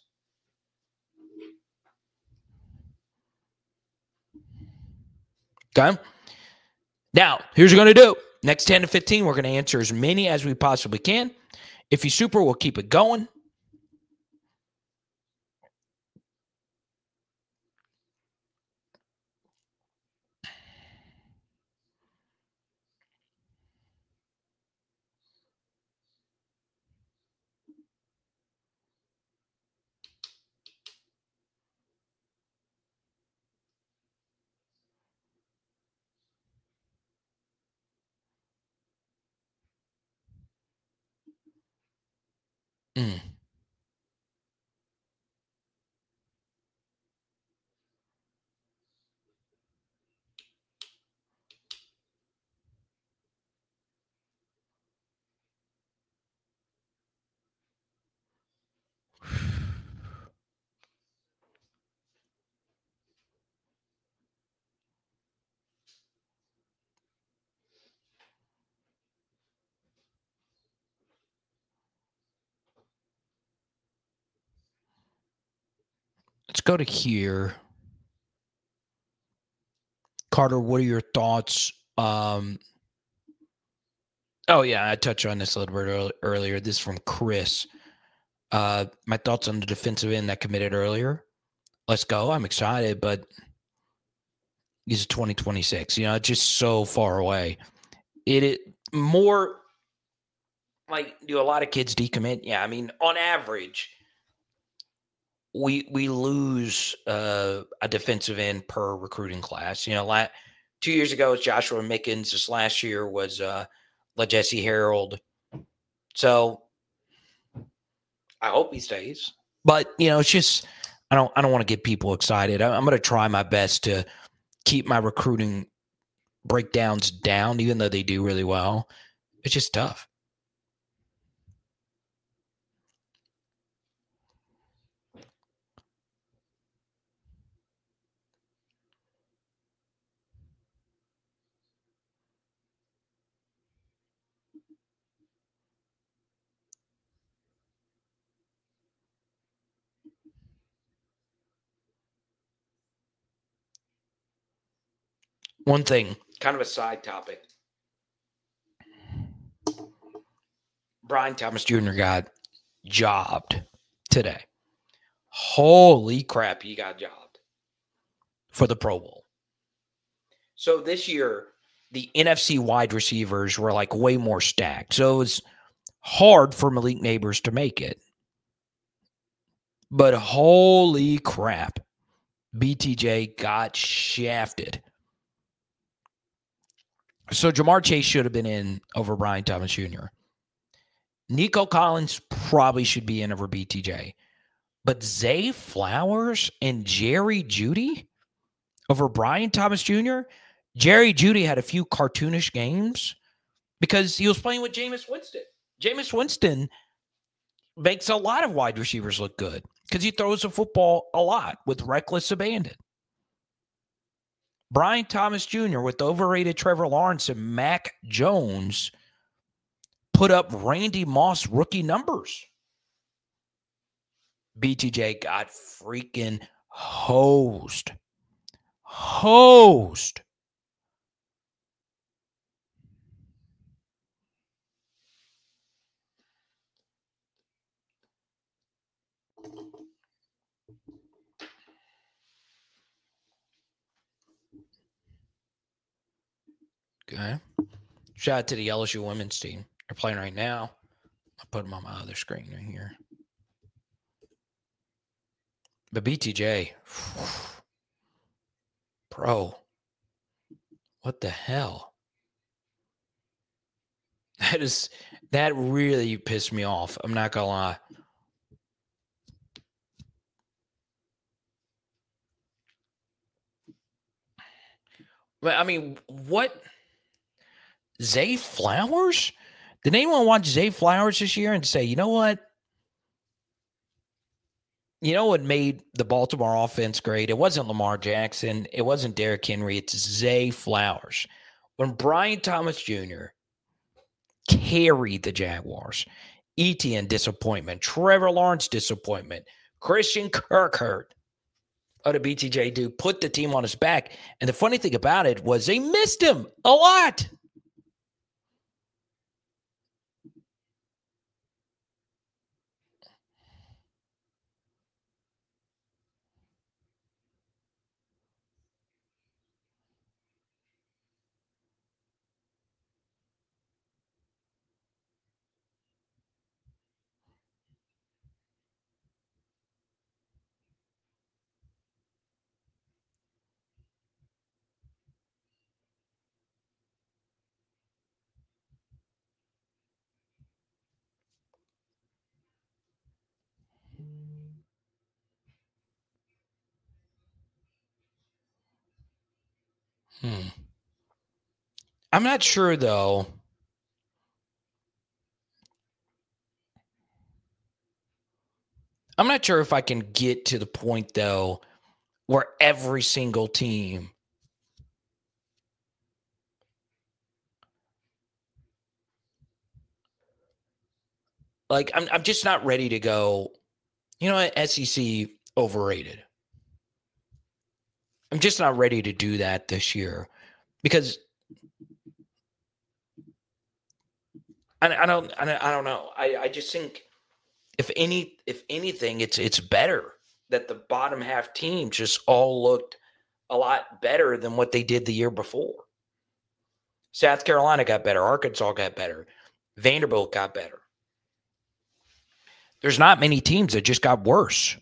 Okay? Now, here's what we're going to do. Next 10 to 15, we're going to answer as many as we possibly can. If you super, we'll keep it going. Mm. Let's go to here. Carter, what are your thoughts? Oh, yeah, I touched on this a little bit earlier. This is from Chris. My thoughts on the defensive end that committed earlier. Let's go. I'm excited, but he's 2026. It's just so far away. It more like, do a lot of kids decommit? Yeah, I mean, on average, we lose a defensive end per recruiting class. 2 years ago was Joshua Mickens. This last year was Jesse Harold. So I hope he stays. But it's just I don't want to get people excited. I'm going to try my best to keep my recruiting breakdowns down, even though they do really well. It's just tough. One thing, kind of a side topic. Brian Thomas Jr. got jobbed today. Holy crap, he got jobbed for the Pro Bowl. So this year, the NFC wide receivers were like way more stacked. So it was hard for Malik Nabers to make it. But holy crap, BTJ got shafted. So Jamar Chase should have been in over Brian Thomas Jr. Nico Collins probably should be in over BTJ. But Zay Flowers and Jerry Jeudy over Brian Thomas Jr.? Jerry Jeudy had a few cartoonish games because he was playing with Jameis Winston. Jameis Winston makes a lot of wide receivers look good because he throws the football a lot with reckless abandon. Brian Thomas Jr. with overrated Trevor Lawrence and Mac Jones put up Randy Moss rookie numbers. BTJ got freaking hosed. Okay. Shout out to the LSU women's team. They're playing right now. I'll put them on my other screen right here. But BTJ, bro, what the hell? That really pissed me off. I'm not gonna lie. But I mean, what? Zay Flowers? Did anyone watch Zay Flowers this year and say, you know what? You know what made the Baltimore offense great? It wasn't Lamar Jackson. It wasn't Derrick Henry. It's Zay Flowers. When Brian Thomas Jr. carried the Jaguars, Etienne disappointment, Trevor Lawrence disappointment, Christian Kirkert, the BTJ dude, put the team on his back. And the funny thing about it was they missed him a lot. I'm not sure, though. I'm not sure if I can get to the point, though, where every single team I'm just not ready to go, SEC overrated. I'm just not ready to do that this year because I don't know. I just think if anything, it's better that the bottom half teams just all looked a lot better than what they did the year before. South Carolina got better. Arkansas got better. Vanderbilt got better. There's not many teams that just got worse.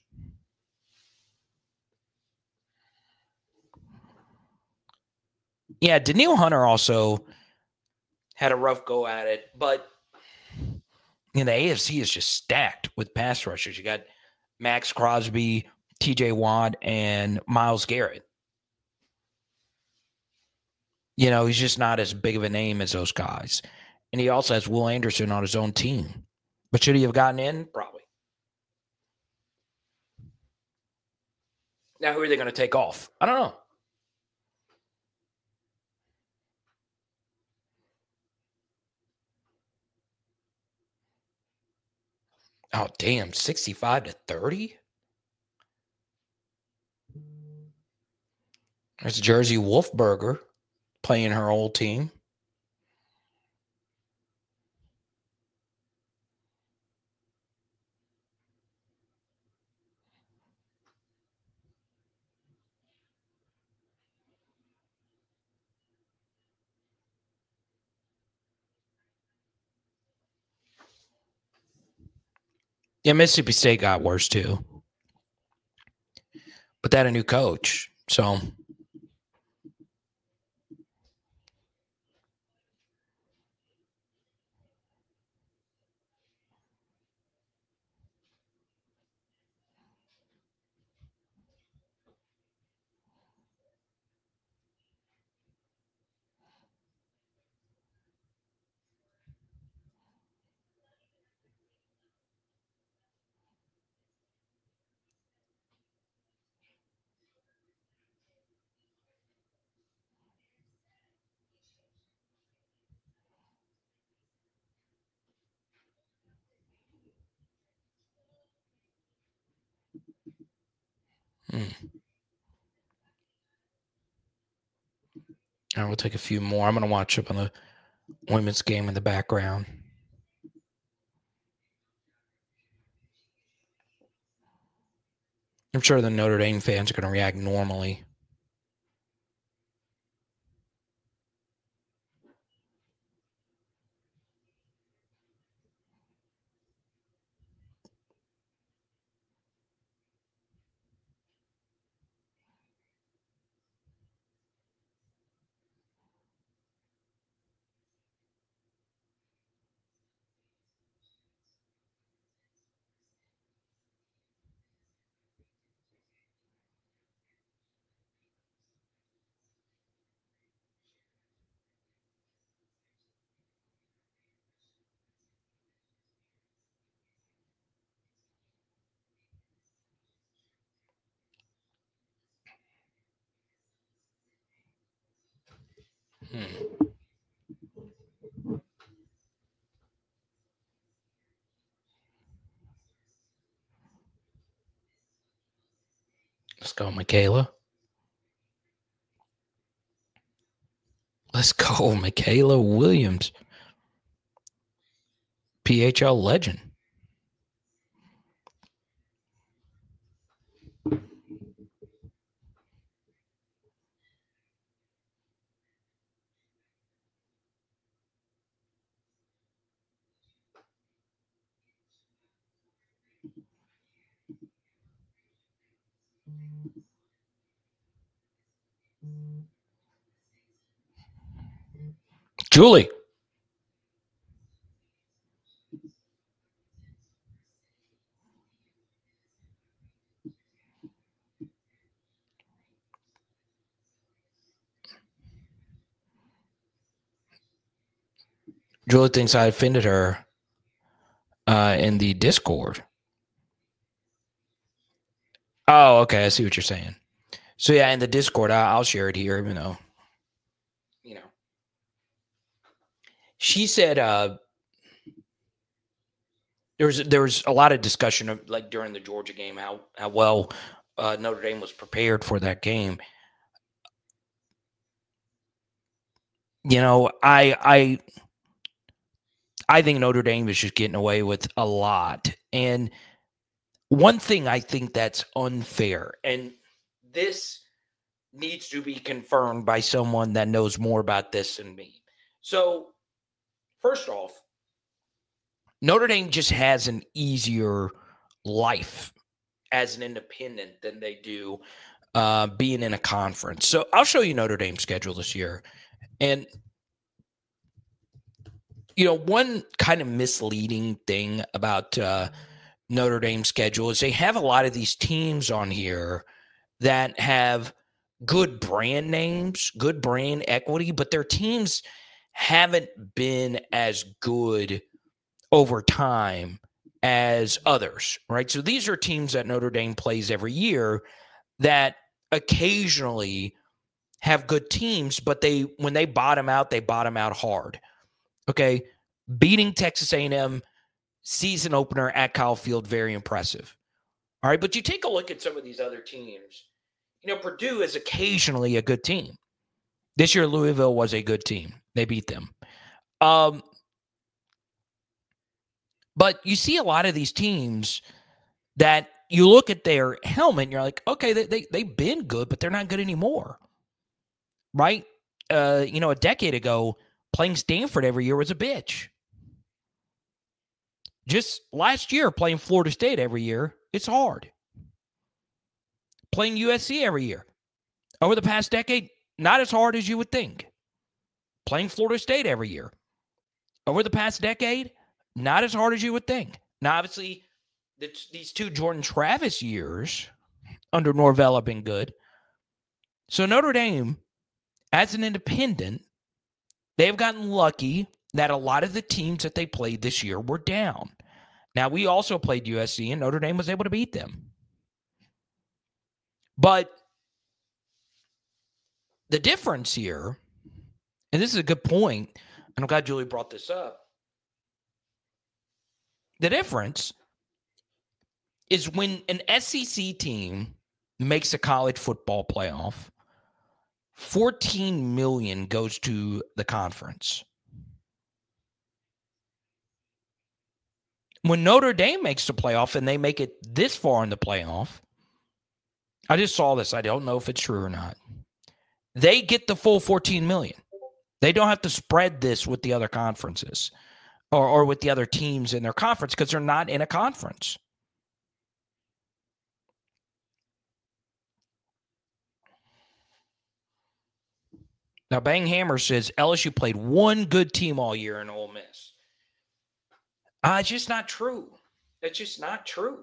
Yeah, Danielle Hunter also had a rough go at it, but the AFC is just stacked with pass rushers. You got Max Crosby, TJ Watt, and Myles Garrett. He's just not as big of a name as those guys. And he also has Will Anderson on his own team. But should he have gotten in? Probably. Now, who are they going to take off? I don't know. Oh, damn. 65-30? There's Jersey Wolfberger playing her old team. Yeah, Mississippi State got worse too. But they had a new coach. So I will take a few more. I'm going to watch up on the women's game in the background. I'm sure the Notre Dame fans are going to react normally. Let's go, Michaela. Let's go, Michaela Williams. PHL legend. Julie. Julie thinks I offended her in the Discord. Oh, okay. I see what you're saying. So, yeah, in the Discord, I'll share it here, even though, she said there was a lot of discussion of, like, during the Georgia game, how well Notre Dame was prepared for that game. I think Notre Dame is just getting away with a lot. And one thing I think that's unfair, and this needs to be confirmed by someone that knows more about this than me. So, first off, Notre Dame just has an easier life as an independent than they do being in a conference. So I'll show you Notre Dame's schedule this year. And, one kind of misleading thing about Notre Dame's schedule is they have a lot of these teams on here that have good brand names, good brand equity, but their teams haven't been as good over time as others, right? So these are teams that Notre Dame plays every year that occasionally have good teams, but when they bottom out hard. Okay, beating Texas A&M season opener at Kyle Field, very impressive. All right, but you take a look at some of these other teams. Purdue is occasionally a good team. This year, Louisville was a good team. They beat them. But you see a lot of these teams that you look at their helmet and you're like, okay, they've been good, but they're not good anymore. Right? A decade ago, playing Stanford every year was a bitch. Just last year, playing Florida State every year, it's hard. Playing USC every year. Over the past decade, not as hard as you would think. Playing Florida State every year. Over the past decade, not as hard as you would think. Now, obviously, these two Jordan Travis years under Norvell have been good. So Notre Dame, as an independent, they've gotten lucky that a lot of the teams that they played this year were down. Now, we also played USC, and Notre Dame was able to beat them. But the difference here, and this is a good point, and I'm glad Julie brought this up. The difference is when an SEC team makes a college football playoff, $14 million goes to the conference. When Notre Dame makes the playoff and they make it this far in the playoff, I just saw this. I don't know if it's true or not. They get the full $14 million. They don't have to spread this with the other conferences or with the other teams in their conference because they're not in a conference. Now, Bang Hammer says LSU played one good team all year in Ole Miss. It's just not true. It's just not true.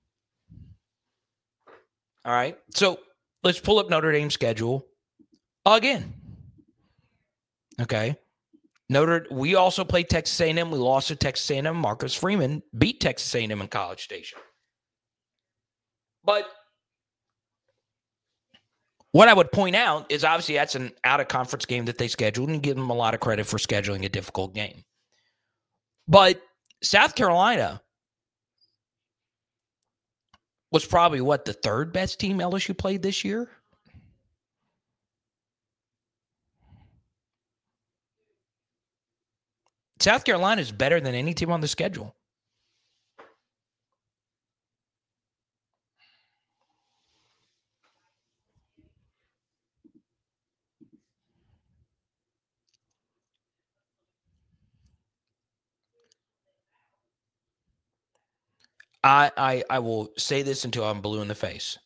All right. So let's pull up Notre Dame's schedule again. Okay. We also played Texas A&M. We lost to Texas A&M. Marcus Freeman beat Texas A&M in College Station. But what I would point out is obviously that's an out-of-conference game that they scheduled and give them a lot of credit for scheduling a difficult game. But South Carolina was probably, the third best team LSU played this year? South Carolina is better than any team on the schedule. I will say this until I'm blue in the face.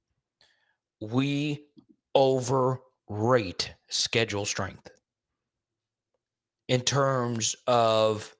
We overrate schedule strength in terms of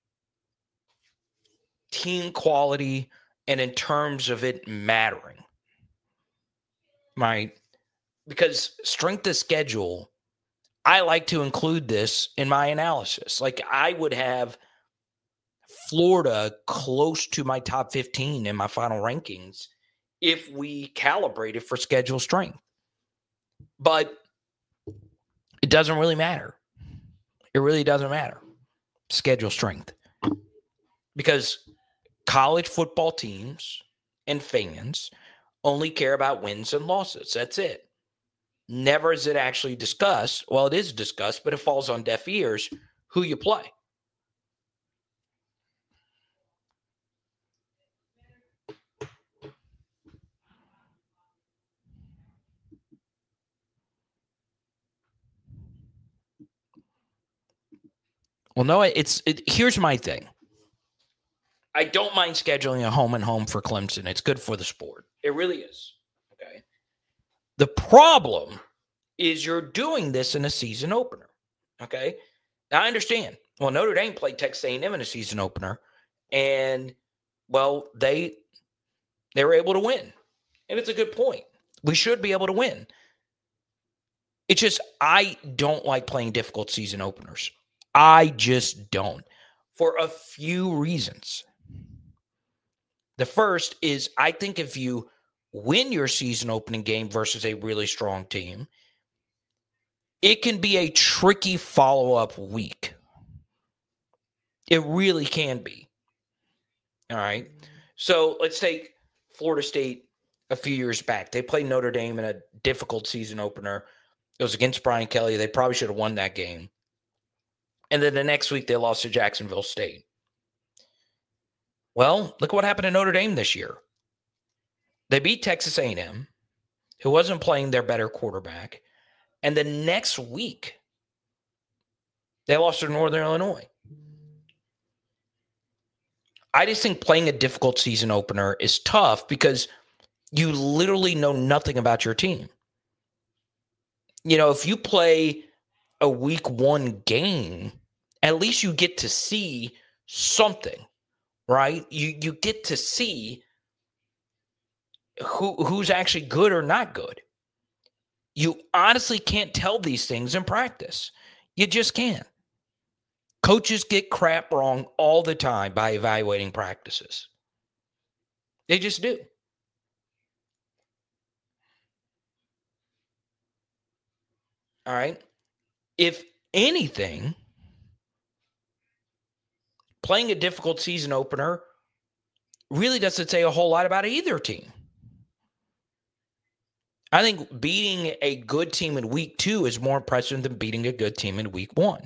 team quality and in terms of it mattering. Right? Because strength of schedule I like to include this in my analysis. Like, I would have Florida close to my top 15 in my final rankings if we calibrated for schedule strength. But it doesn't really matter. It really doesn't matter. Schedule strength. Because college football teams and fans only care about wins and losses. That's it. Never is it actually discussed. Well, it is discussed, but it falls on deaf ears who you play. Well, no, here's my thing. I don't mind scheduling a home and home for Clemson. It's good for the sport. It really is. Okay. The problem is you're doing this in a season opener. Okay. Now I understand. Well, Notre Dame played Texas A&M in a season opener, and well, they were able to win, and it's a good point. We should be able to win. It's just I don't like playing difficult season openers. I just don't, for a few reasons. The first is I think if you win your season opening game versus a really strong team, it can be a tricky follow-up week. It really can be. All right. So let's take Florida State a few years back. They played Notre Dame in a difficult season opener. It was against Brian Kelly. They probably should have won that game. And then the next week they lost to Jacksonville State. Well, look what happened to Notre Dame this year. They beat Texas A&M, who wasn't playing their better quarterback. And the next week, they lost to Northern Illinois. I just think playing a difficult season opener is tough because you literally know nothing about your team. You know, if you play a week one game, at least you get to see something, right? You get to see who's actually good or not good. You honestly can't tell these things in practice. You just can't. Coaches get crap wrong all the time by evaluating practices. They just do. All right. If anything, playing a difficult season opener really doesn't say a whole lot about either team. I think beating a good team in week 2 is more impressive than beating a good team in week 1.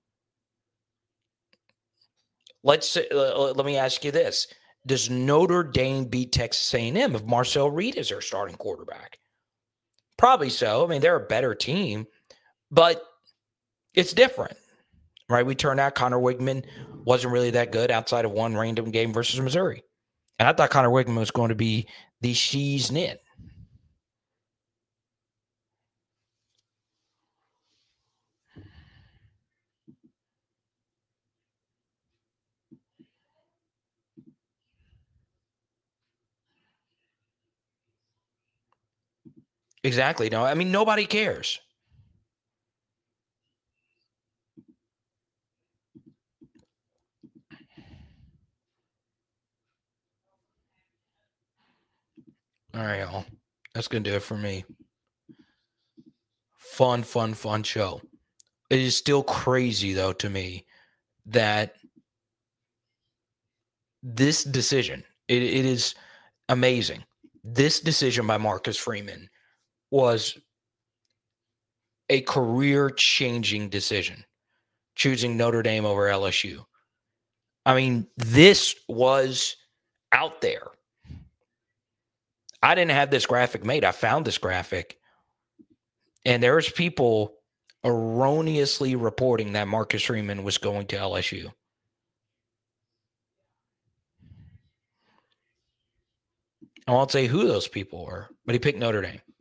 Let me ask you this. Does Notre Dame beat Texas A&M if Marcel Reed is their starting quarterback? Probably so. I mean, they're a better team, but it's different, right? We turned out Connor Wigman wasn't really that good outside of one random game versus Missouri. And I thought Connor Wigman was going to be the she's knit. Exactly. No, I mean, nobody cares. All right, y'all. That's going to do it for me. Fun show. It is still crazy, though, to me that this decision, it is amazing. This decision by Marcus Freeman was a career-changing decision, choosing Notre Dame over LSU. I mean, this was out there. I didn't have this graphic made. I found this graphic, and there's people erroneously reporting that Marcus Freeman was going to LSU. I won't say who those people were, but he picked Notre Dame.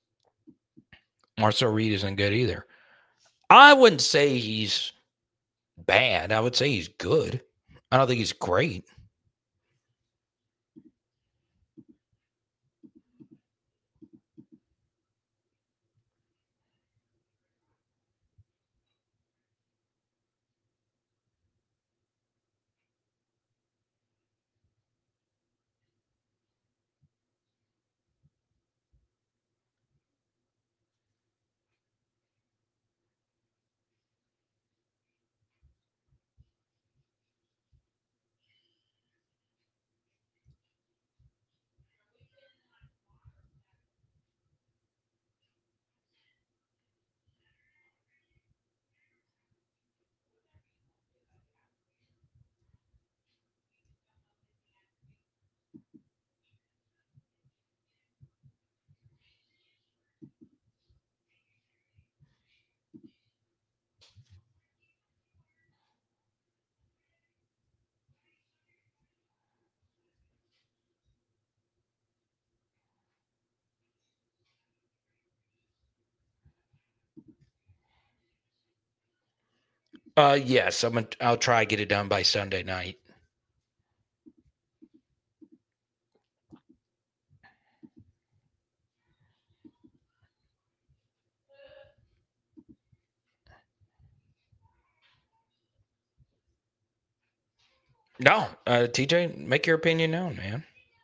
Marcel Reed isn't good either. I wouldn't say he's bad. I would say he's good. I don't think he's great. Yes, I'll try to get it done by Sunday night. No, TJ, make your opinion known, man.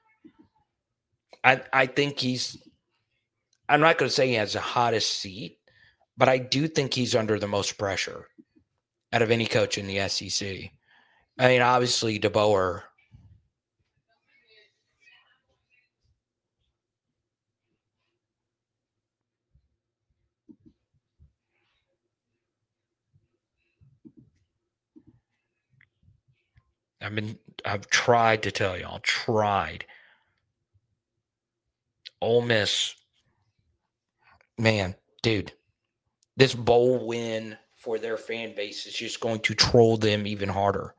I think I'm not going to say he has the hottest seat, but I do think he's under the most pressure out of any coach in the SEC. I mean, obviously, DeBoer. I've tried to tell y'all, Ole Miss, man, dude, this bowl win for their fan base is just going to troll them even harder.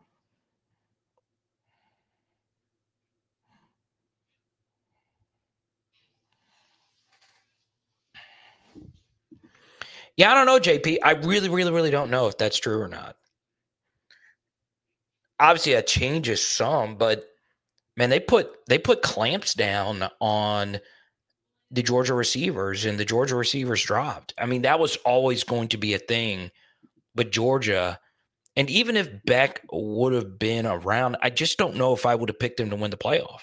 Yeah, I don't know, JP. I really, really, really don't know if that's true or not. Obviously, that changes some, but man, they put clamps down on the Georgia receivers, and the Georgia receivers dropped. I mean, that was always going to be a thing with Georgia. And even if Beck would have been around, I just don't know if I would have picked him to win the playoff.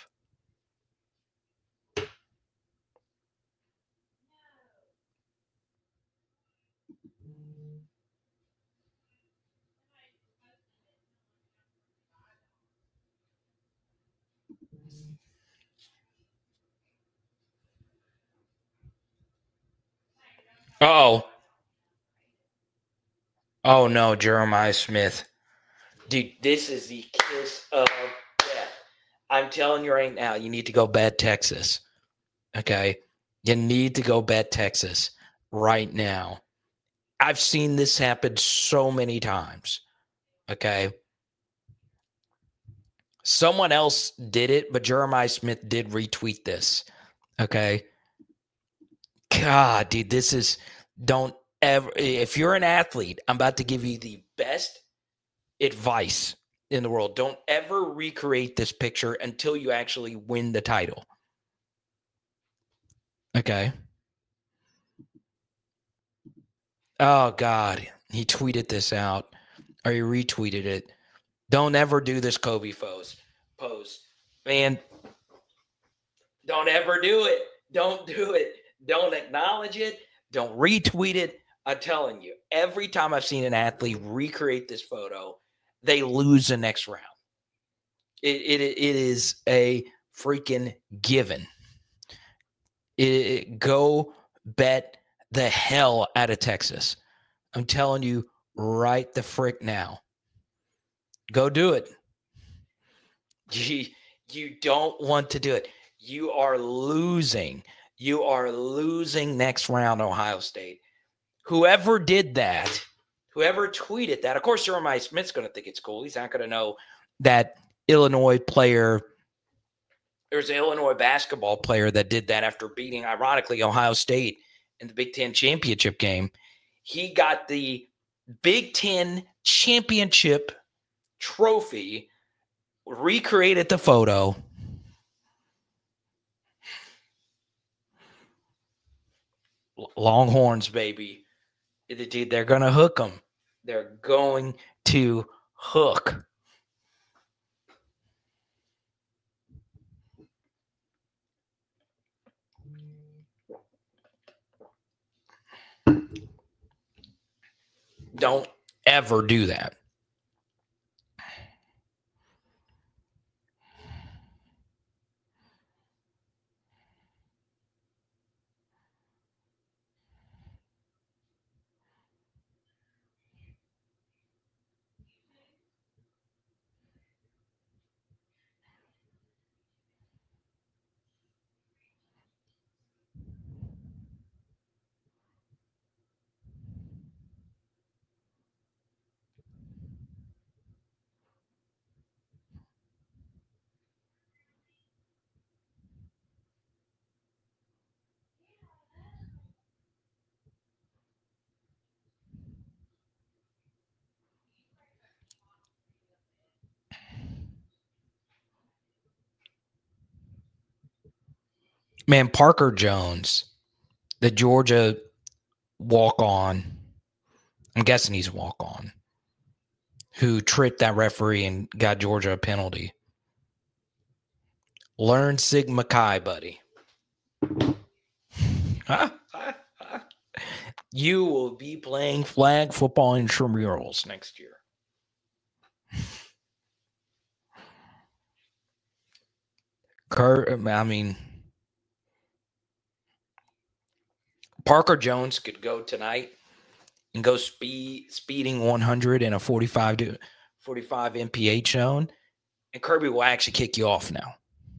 Oh no, Jeremiah Smith. Dude, this is the kiss of death. I'm telling you right now, you need to go bet Texas. Okay? You need to go bet Texas right now. I've seen this happen so many times. Okay? Someone else did it, but Jeremiah Smith did retweet this. Okay? God, dude, this is don't ever. If you're an athlete, I'm about to give you the best advice in the world. Don't ever recreate this picture until you actually win the title. Okay. Oh, God. He tweeted this out, or he retweeted it. Don't ever do this Kobe pose. Man, don't ever do it. Don't do it. Don't acknowledge it. Don't retweet it. I'm telling you, every time I've seen an athlete recreate this photo, they lose the next round. It is a freaking given. Go bet the hell out of Texas. I'm telling you right the frick now. Go do it. You don't want to do it. You are losing. You are losing next round, Ohio State. Whoever did that, whoever tweeted that, of course, Jeremiah Smith's going to think it's cool. He's not going to know that Illinois player, there's an Illinois basketball player that did that after beating, ironically, Ohio State in the Big Ten championship game. He got the Big Ten championship trophy, recreated the photo. Longhorns, baby. They're going to hook them. They're going to hook. Don't ever do that. Man, Parker Jones, the Georgia walk-on, I'm guessing he's walk-on, who tripped that referee and got Georgia a penalty. Learn Sigma Chi, buddy. You will be playing flag football intramurals next year. Parker Jones could go tonight and go speeding 100 in a 45 MPH zone, and Kirby will actually kick you off now.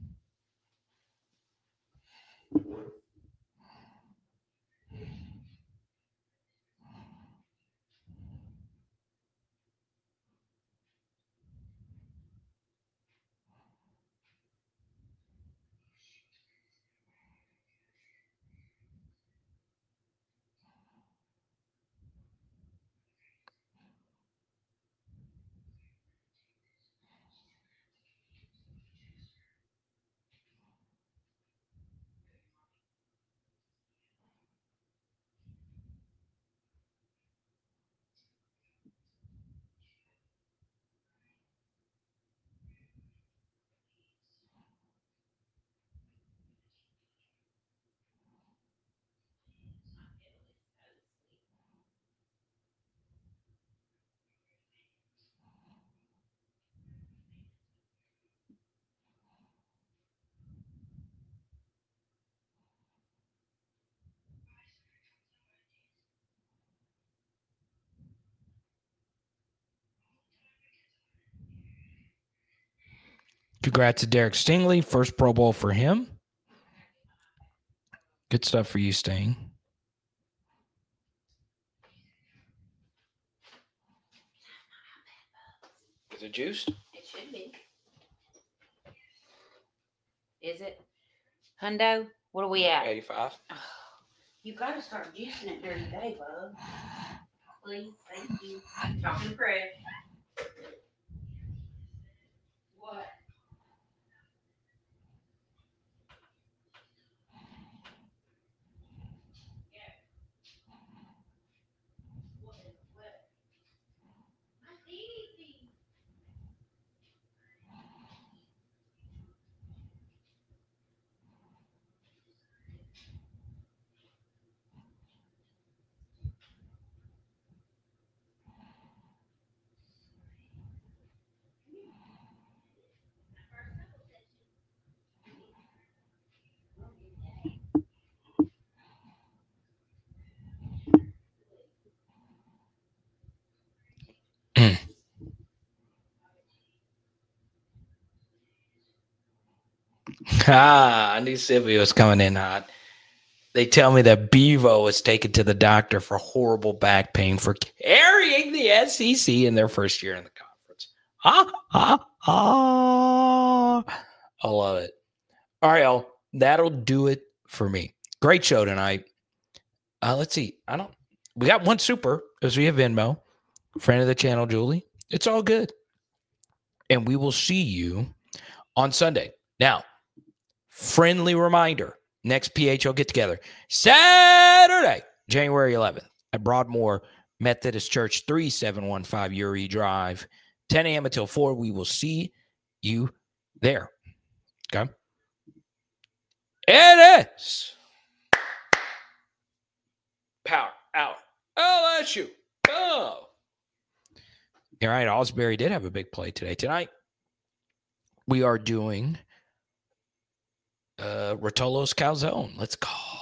Congrats to Derek Stingley. First Pro Bowl for him. Good stuff for you, Sting. Is it juiced? It should be. Is it? Hundo, what are we at? 85. Oh, you got to start juicing it during the day, bub. Please, thank you. Talking to Craig. What? I knew Sylvia was coming in hot. They tell me that Bevo was taken to the doctor for horrible back pain for carrying the SEC in their first year in the conference. I love it. All right, y'all. That'll do it for me. Great show tonight. Let's see. We got one super because we have Venmo. Friend of the channel, Julie. It's all good. And we will see you on Sunday. Now, friendly reminder, next PHO get-together, Saturday, January 11th at Broadmoor Methodist Church, 3715 Uri Drive, 10 a.m. until 4. We will see you there. Okay? It is Power Hour LSU. Oh. All right, Osbury did have a big play today. Tonight, we are doing Rotolo's Calzone. Let's go.